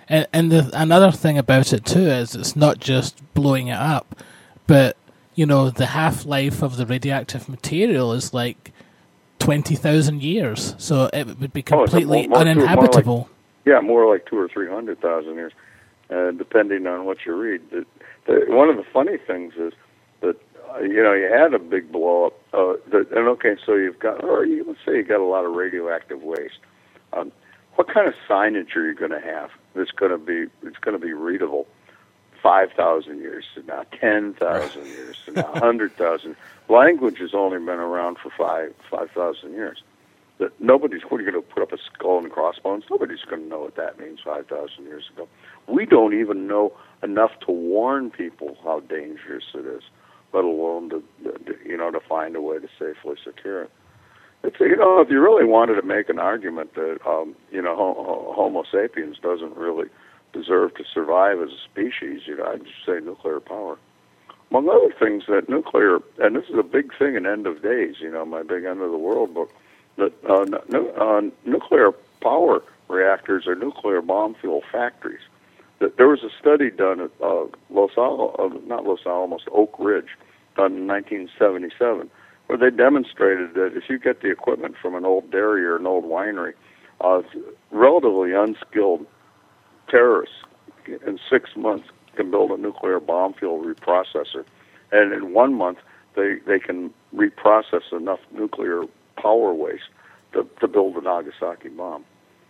And, and the, another thing about it too is it's not just blowing it up, but you know the half-life of the radioactive material is like twenty thousand years, so it would be completely oh, more, more, uninhabitable. More like, yeah, more like two or three hundred thousand years, uh, depending on what you read. The, the, one of the funny things is that uh, you know you had a big blow up, uh, that, and okay, so you've got, or you, let's say you got a lot of radioactive waste. Um, what kind of signage are you going to have that's going to be it's going to be readable five thousand years from now, ten thousand years from now, one hundred thousand? Language has only been around for five five thousand years. That nobody's what are you going to put up a skull and crossbones? Nobody's going to know what that means five thousand years ago. We don't even know enough to warn people how dangerous it is, let alone to, to you know to find a way to safely secure it. It's, you know, if you really wanted to make an argument that um, you know Homo sapiens doesn't really deserve to survive as a species, you know, I'd just say nuclear power. Among other things, that nuclear, and this is a big thing in End of Days, you know, my big End of the World book, that uh, nu- uh, nuclear power reactors are nuclear bomb fuel factories. That there was a study done at uh, Los Alamos, uh, not Los Alamos, Oak Ridge, done in nineteen seventy-seven, where they demonstrated that if you get the equipment from an old dairy or an old winery, uh, relatively unskilled terrorists in six months can build a nuclear bomb fuel reprocessor, and in one month they they can reprocess enough nuclear power waste to, to build a Nagasaki bomb.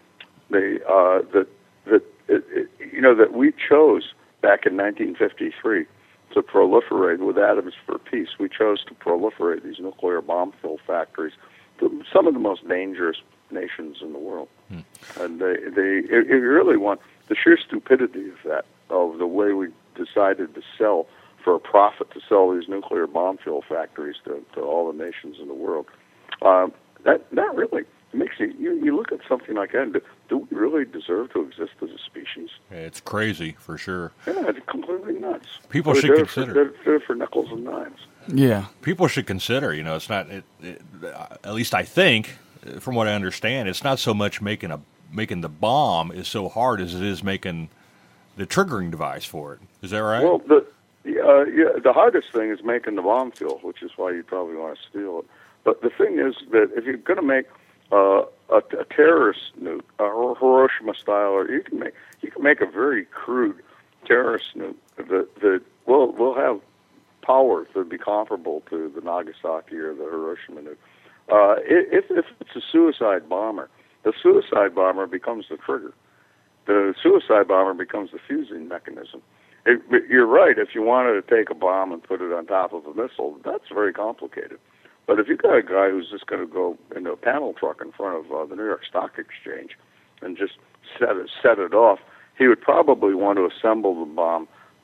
They uh, that that it, it, you know that we chose back in nineteen fifty-three to proliferate with Atoms for Peace. We chose to proliferate these nuclear bomb fuel factories to some of the most dangerous nations in the world, hmm. and they they if you really want the sheer stupidity of that, of the way we decided to sell for a profit to sell these nuclear bomb fuel factories to, to all the nations in the world. Um, that that really makes you, you you look at something like that. And do, do we really deserve to exist as a species? It's crazy for sure. Yeah, it's completely nuts. People They're should there consider. For, they're, they're for nickels and dimes. Yeah, people should consider. You know, it's not. It, it, at least I think, from what I understand, it's not so much making a making the bomb is so hard as it is making the triggering device for it. Is that right? Well, the uh, yeah, the hardest thing is making the bomb fuel, which is why you probably want to steal it. But the thing is that if you're going to make uh, a, a terrorist nuke, a Hiroshima style, or you can make you can make a very crude terrorist nuke that that will will have power that would be comparable to the Nagasaki or the Hiroshima nuke. Uh, if if it's a suicide bomber, the suicide bomber becomes the trigger. The suicide bomber becomes the fusing mechanism. It, you're right. If you wanted to take a bomb and put it on top of a missile, that's very complicated. But if you've got a guy who's just going to go into a panel truck in front of uh, the New York Stock Exchange and just set it, set it off, he would probably want to assemble the bomb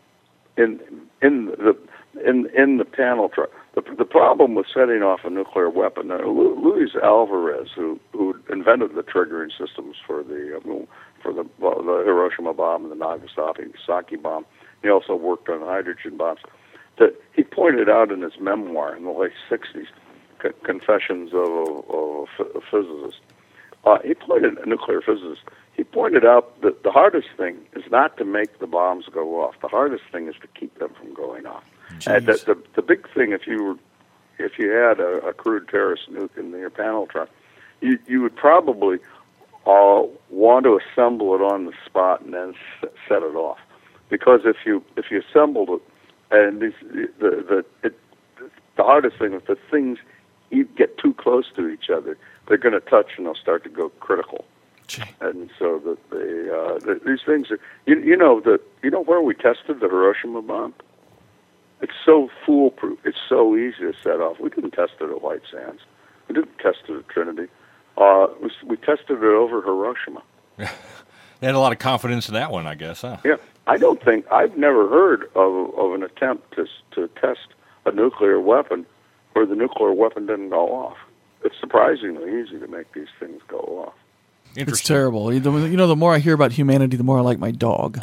in in the in in the panel truck. The, the problem with setting off a nuclear weapon, uh, Luis Alvarez, who who invented the triggering systems for the uh, for the well, the Hiroshima bomb and the Nagasaki bomb, he also worked on hydrogen bombs. That he pointed out in his memoir in the late sixties, Confessions of a, of a Physicist. Uh, he pointed a nuclear physicist. He pointed out that the hardest thing is not to make the bombs go off. The hardest thing is to keep them from going off. And the, the the big thing, if you were, if you had a, a crude terrorist nuke in your panel truck, you you would probably uh, want to assemble it on the spot and then s- set it off. Because if you if you assembled it, and these, the the it, the hardest thing is the things you get too close to each other, they're going to touch and they'll start to go critical. Gee. And so the, the, uh, the these things are, you, you know the you know where we tested the Hiroshima bomb? It's so foolproof. It's so easy to set off. We didn't test it at White Sands. We didn't test it at Trinity. Uh, we, we tested it over Hiroshima. They had a lot of confidence in that one, I guess, huh? Yeah, I don't think I've never heard of of an attempt to to test a nuclear weapon where the nuclear weapon didn't go off. It's surprisingly easy to make these things go off. It's terrible. You know, the more I hear about humanity, the more I like my dog.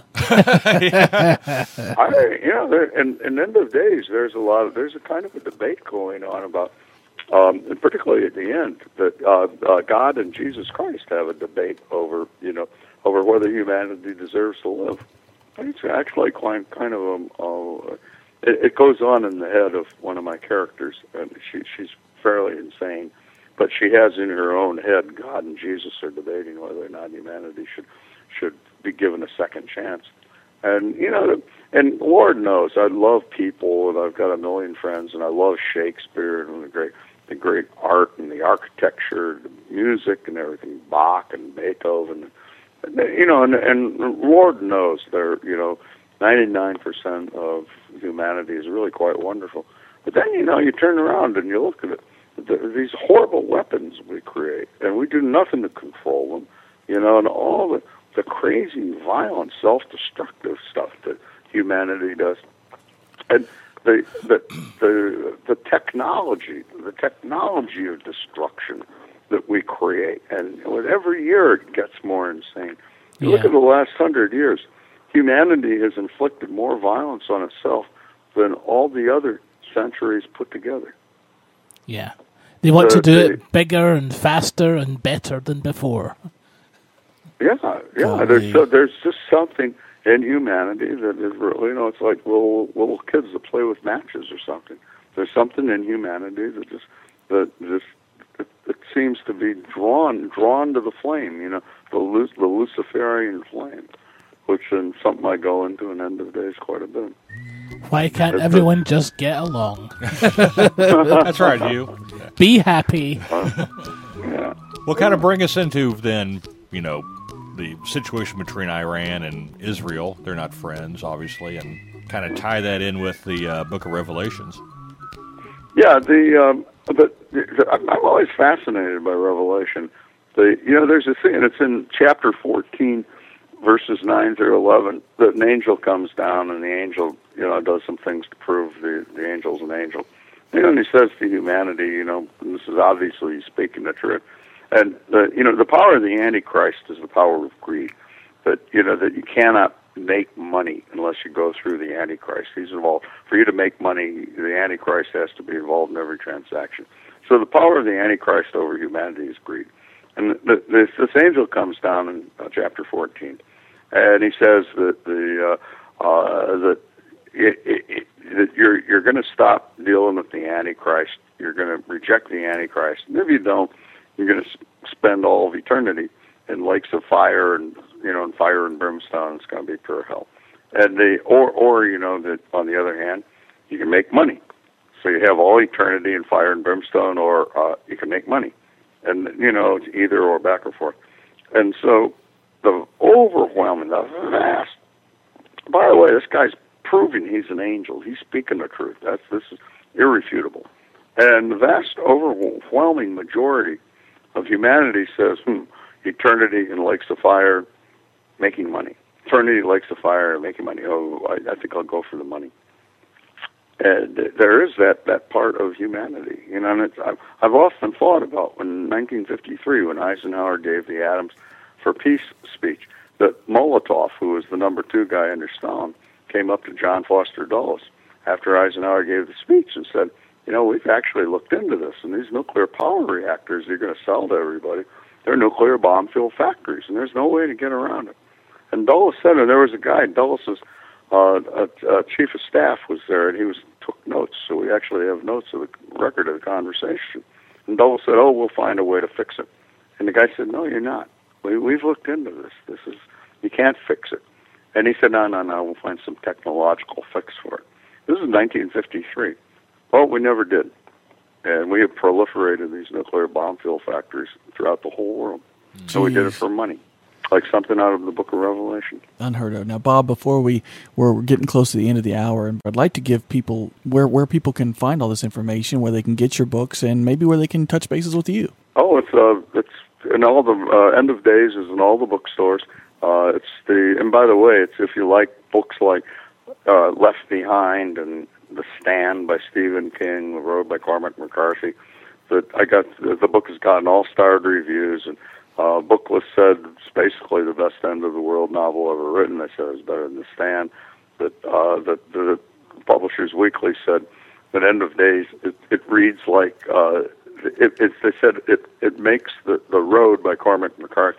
I, you know, there, in, in End of Days, there's a lot of there's a kind of a debate going on about, um, and particularly at the end, that uh, uh, God and Jesus Christ have a debate over, you know, over whether humanity deserves to live. It's actually quite kind of a, uh, it, it goes on in the head of one of my characters, and she, she's fairly insane, but she has in her own head God and Jesus are debating whether or not humanity should should be given a second chance. And you know, and Lord knows I love people, and I've got a million friends, and I love Shakespeare and the great the great art and the architecture, the music and everything, Bach and Beethoven. And, you know, and, and Lord knows there, you know, ninety-nine percent of humanity is really quite wonderful. But then, you know, you turn around and you look at it, the, these horrible weapons we create, and we do nothing to control them, you know, and all the, the crazy, violent, self-destructive stuff that humanity does. And the, the, the, the technology, the technology of destruction that we create, and with every year it gets more insane. You Yeah. look at the last hundred years, humanity has inflicted more violence on itself than all the other centuries put together. Yeah. They want So to do they- it bigger and faster and better than before. Yeah, yeah. There's so, there's just something in humanity that is really, you know, it's like little little kids that play with matches or something. There's something in humanity that just that just it, it seems to be drawn drawn to the flame. You know, the Lu- the Luciferian flame, which is something I go into in End of Days quite a bit. Why can't It's a- everyone just get along? That's right, you. Be happy. Yeah. Well, kind of bring us into then, you know, the situation between Iran and Israel. They're not friends, obviously, and kind of tie that in with the uh, Book of Revelations. Yeah, the um, but the, I'm I'm always fascinated by Revelation. The you know, there's a thing, and it's in chapter fourteen, verses nine through eleven. That an angel comes down, and the angel, you know, does some things to prove the the angel's an angel. You know, and he says to humanity, you know, and this is obviously speaking the truth. And the you know, the power of the Antichrist is the power of greed. That you know that you cannot make money unless you go through the Antichrist. He's involved. For you to make money, the Antichrist has to be involved in every transaction. So the power of the Antichrist over humanity is greed. And the, this, this angel comes down in uh, chapter fourteen, and he says that the uh, uh, that it, it, it, that you're you're going to stop dealing with the Antichrist. You're going to reject the Antichrist, and if you don't, you're going to spend all of eternity in lakes of fire and you know, and fire and brimstone. It's going to be pure hell. And the or or you know that on the other hand, you can make money. So you have all eternity in fire and brimstone, or uh, you can make money, and you know it's either or, back or forth. And so the overwhelming, the vast. By the way, this guy's proving he's an angel. He's speaking the truth. That's this is irrefutable. And the vast, overwhelming majority of humanity says, "Hmm, eternity in lakes of fire, making money. Eternity, lakes of fire, making money. Oh, I, I think I'll go for the money." And there is that, that part of humanity, you know. And it's, I've, I've often thought about when in nineteen fifty-three, when Eisenhower gave the Atoms for Peace speech, that Molotov, who was the number two guy under Stalin, came up to John Foster Dulles after Eisenhower gave the speech and said, "You know, we've actually looked into this, and these nuclear power reactors you're going to sell to everybody, they're nuclear bomb-filled factories, and there's no way to get around it." And Dulles said, and there was a guy, Dulles' uh, uh, uh, chief of staff was there, and he was took notes, so we actually have notes of the record of the conversation. And Dulles said, "Oh, we'll find a way to fix it." And the guy said, "No, you're not. We, we've looked into this. This is, you can't fix it." And he said, "No, no, no, we'll find some technological fix for it." This is nineteen fifty-three. Well, we never did. And we have proliferated these nuclear bomb-filled factories throughout the whole world. So we did it for money, like something out of the Book of Revelation. Unheard of. Now, Bob, before we we're getting close to the end of the hour, and I'd like to give people where where people can find all this information, where they can get your books, and maybe where they can touch bases with you. Oh, it's uh, it's in all the uh, End of Days is in all the bookstores. Uh, it's the and by the way, it's if you like books like uh, Left Behind and The Stand by Stephen King, The Road by Cormac McCarthy. That I got the, the book has gotten all-starred reviews, and uh, Booklist said it's basically the best end of the world novel ever written. They said it's better than The Stand. That uh, that the Publishers Weekly said that End of Days it, it reads like uh, it, it. They said it it makes the the Road by Cormac McCarthy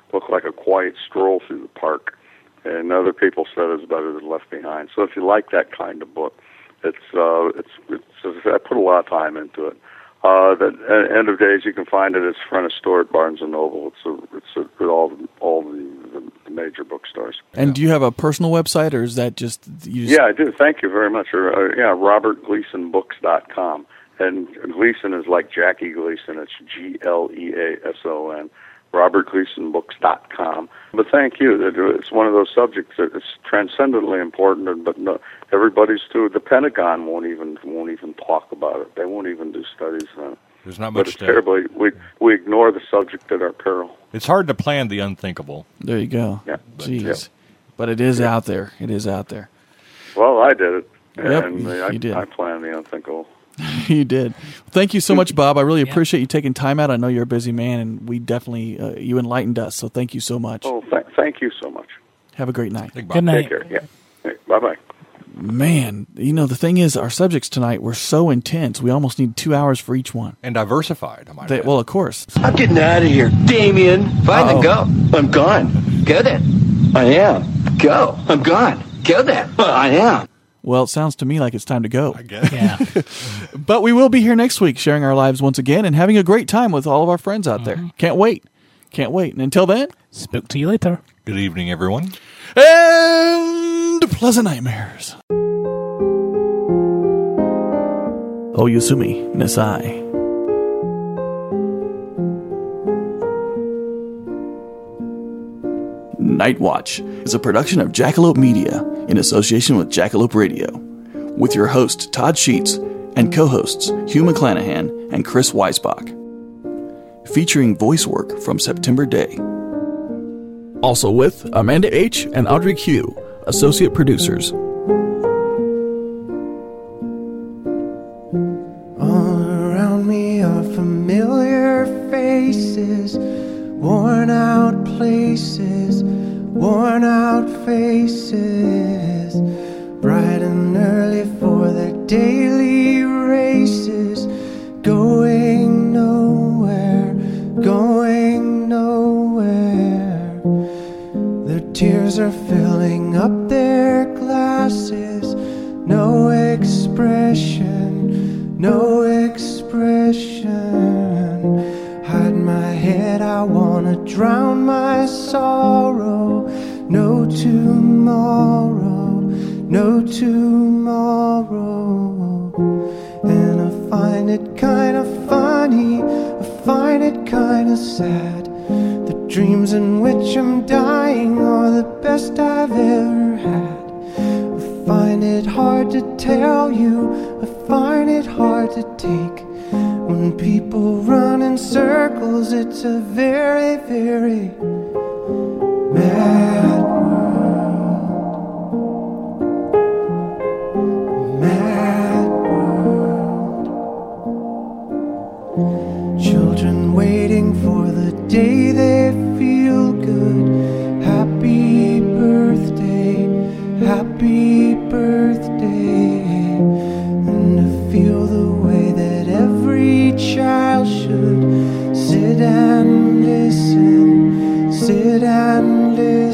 looked like a quiet stroll through the park. And other people said it's better than Left Behind. So if you like that kind of book, it's uh, it's, it's I put a lot of time into it. Uh, the uh, End of Days, you can find it. It's front of store at Barnes and Noble. It's a, it's a, all all the, the, the major bookstores. And do you have a personal website, or is that just you? Just... Yeah, I do. Thank you very much. Or, uh, yeah, robert gleason books dot com. And Gleason is like Jackie Gleason. It's G L E A S O N. robert gleason books dot com. But thank you. It's one of those subjects that is transcendently important, but no, everybody's too. The Pentagon won't even won't even talk about it. They won't even do studies on it. There's not But much it's to- terribly we we ignore the subject at our peril. It's hard to plan the unthinkable. There you go. Yeah. Jeez. Yeah. But it is out there. It is out there. Well, I did it, Yep, and you I, did. I planned the unthinkable. You did. Thank you so much, Bob. I really appreciate you taking time out. I know you're a busy man, and we definitely uh, you enlightened us. So thank you so much. Oh, th- thank you so much. Have a great night. Good night. Take care. Yeah. Hey, bye bye. Man, you know the thing is, our subjects tonight were so intense. We almost need two hours for each one. And diversified, I might They, well, of course. I'm getting out of here. Damien, fine then go. I'm gone. Go then. I am. Go. I'm gone. Go then. I am. Well, it sounds to me like it's time to go. I guess. Yeah. But we will be here next week, sharing our lives once again and having a great time with all of our friends out there. Can't wait. Can't wait. And until then, speak to you later. Good evening, everyone. And pleasant nightmares. Oyasumi Nasai. Night Watch is a production of Jackalope Media in association with Jackalope Radio, with your host Todd Sheets and co-hosts Hugh McClanahan and Chris Weisbach, featuring voice work from September Day. Also with Amanda H. and Audrey Q, associate producers. All around me are familiar faces, worn out places, worn out faces, bright and early for their daily races, going nowhere, going nowhere. Their tears are filling up their glasses, no expression, no expression. Hide my head, I wanna drown my sorrow. No tomorrow, no tomorrow. And I find it kinda funny, I find it kinda sad. The dreams in which I'm dying are the best I've ever had. I find it hard to tell you, I find it hard to take. When people run in circles, it's a very, very mad world. Mad world. Children waiting for the day they feel good. Happy birthday, happy birthday. And to feel the way that every child should sit and listen, sit and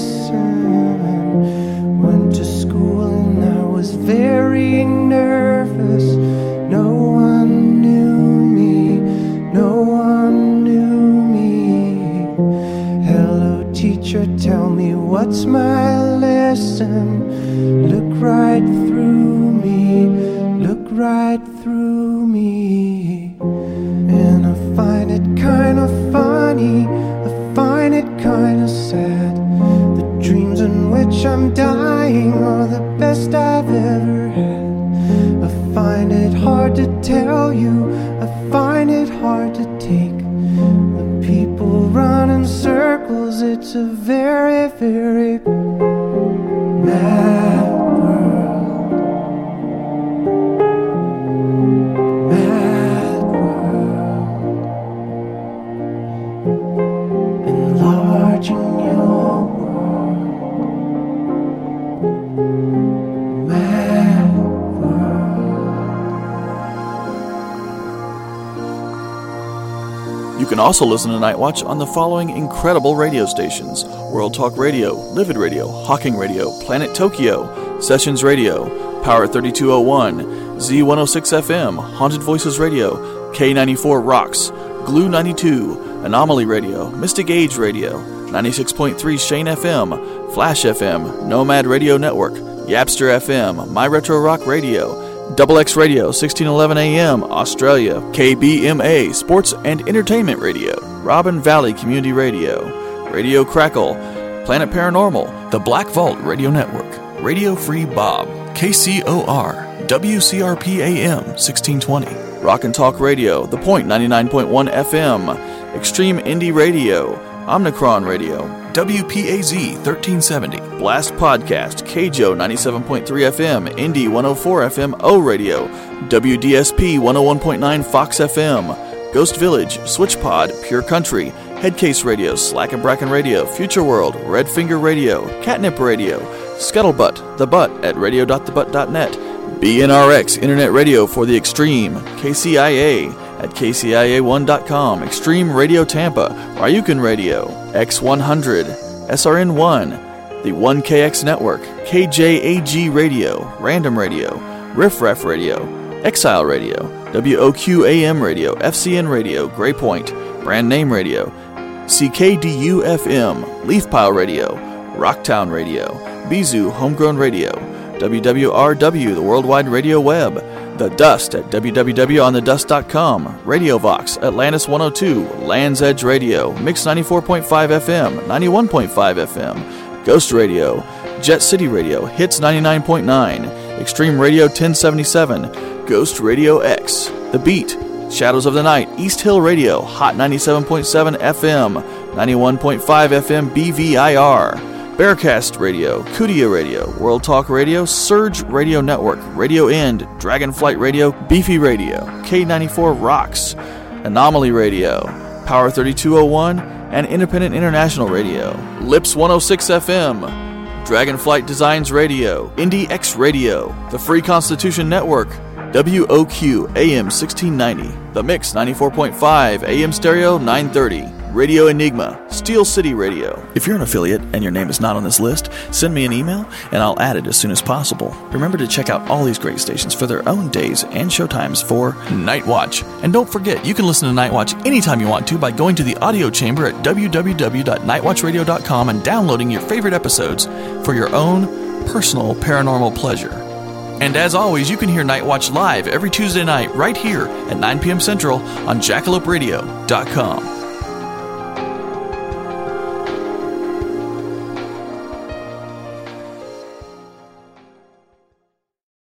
listen. Went to school and I was very nervous. No one knew me, no one knew me. Hello teacher, tell me what's my lesson. Look right through me, look right through me. And I find it kinda funny, I find it kinda sad. The dreams in which I'm dying are the best I've ever had. I find it hard to tell you, I find it hard to take. When people run in circles, it's a very, very mad world. Mad world. Enlarging your world. Mad world. You You can also listen to Night Watch on the following incredible radio stations: World Talk Radio, Livid Radio, Hawking Radio, Planet Tokyo, Sessions Radio, Power thirty-two oh one, Z one oh six F M, Haunted Voices Radio, K ninety-four Rocks, Glue ninety-two, Anomaly Radio, Mystic Age Radio, ninety-six point three Shane F M, Flash F M, Nomad Radio Network, Yapster F M, My Retro Rock Radio, Double X Radio, sixteen eleven A M, Australia, K B M A, Sports and Entertainment Radio, Robin Valley Community Radio, Radio Crackle, Planet Paranormal, The Black Vault Radio Network, Radio Free Bob, K C O R, W C R P A M, sixteen twenty, Rock and Talk Radio, The Point ninety-nine point one F M, Extreme Indie Radio, Omnicron Radio, W P A Z thirteen seventy, Blast Podcast, K J O ninety-seven point three F M, Indie one oh four F M O Radio, W D S P one oh one point nine Fox F M, Ghost Village, SwitchPod, Pure Country, Headcase Radio, Slack and Bracken Radio, Future World, Red Finger Radio, Catnip Radio, Scuttlebutt, The Butt at radio dot the butt dot net, B N R X Internet Radio for the Extreme, K C I A at K C I A one dot com, Extreme Radio Tampa, Ryukin Radio, X one hundred, S R N one, the one K X Network, K J A G Radio, Random Radio, Riff Raff Radio, Exile Radio, W O Q A M Radio, F C N Radio, Grey Point, Brand Name Radio, C K D U F M, Leaf Pile Radio, Rocktown Radio, Bizu Homegrown Radio, W W R W, the Worldwide Radio Web, The Dust at w w w dot on the dust dot com, Radio Vox, Atlantis one oh two, Land's Edge Radio, Mix ninety-four point five F M, ninety-one point five F M, Ghost Radio, Jet City Radio, Hits ninety-nine point nine, Extreme Radio ten seventy-seven, Ghost Radio X, The Beat, Shadows of the Night, East Hill Radio, Hot ninety-seven point seven F M, ninety-one point five F M B V I R, Bearcast Radio, Kudia Radio, World Talk Radio, Surge Radio Network, Radio End, Dragonflight Radio, Beefy Radio, K ninety-four Rocks, Anomaly Radio, Power thirty-two oh one, and Independent International Radio, Lips one oh six F M, Dragonflight Designs Radio, Indie X Radio, The Free Constitution Network, W O Q A M sixteen ninety, The Mix ninety-four point five, A M Stereo nine thirty, Radio Enigma, Steel City Radio. If you're an affiliate and your name is not on this list, send me an email and I'll add it as soon as possible. Remember to check out all these great stations for their own days and showtimes for Night Watch. And don't forget, you can listen to Night Watch anytime you want to by going to the audio chamber at w w w dot night watch radio dot com and downloading your favorite episodes for your own personal paranormal pleasure. And as always, you can hear Night Watch live every Tuesday night right here at nine p.m. Central on jackalope radio dot com.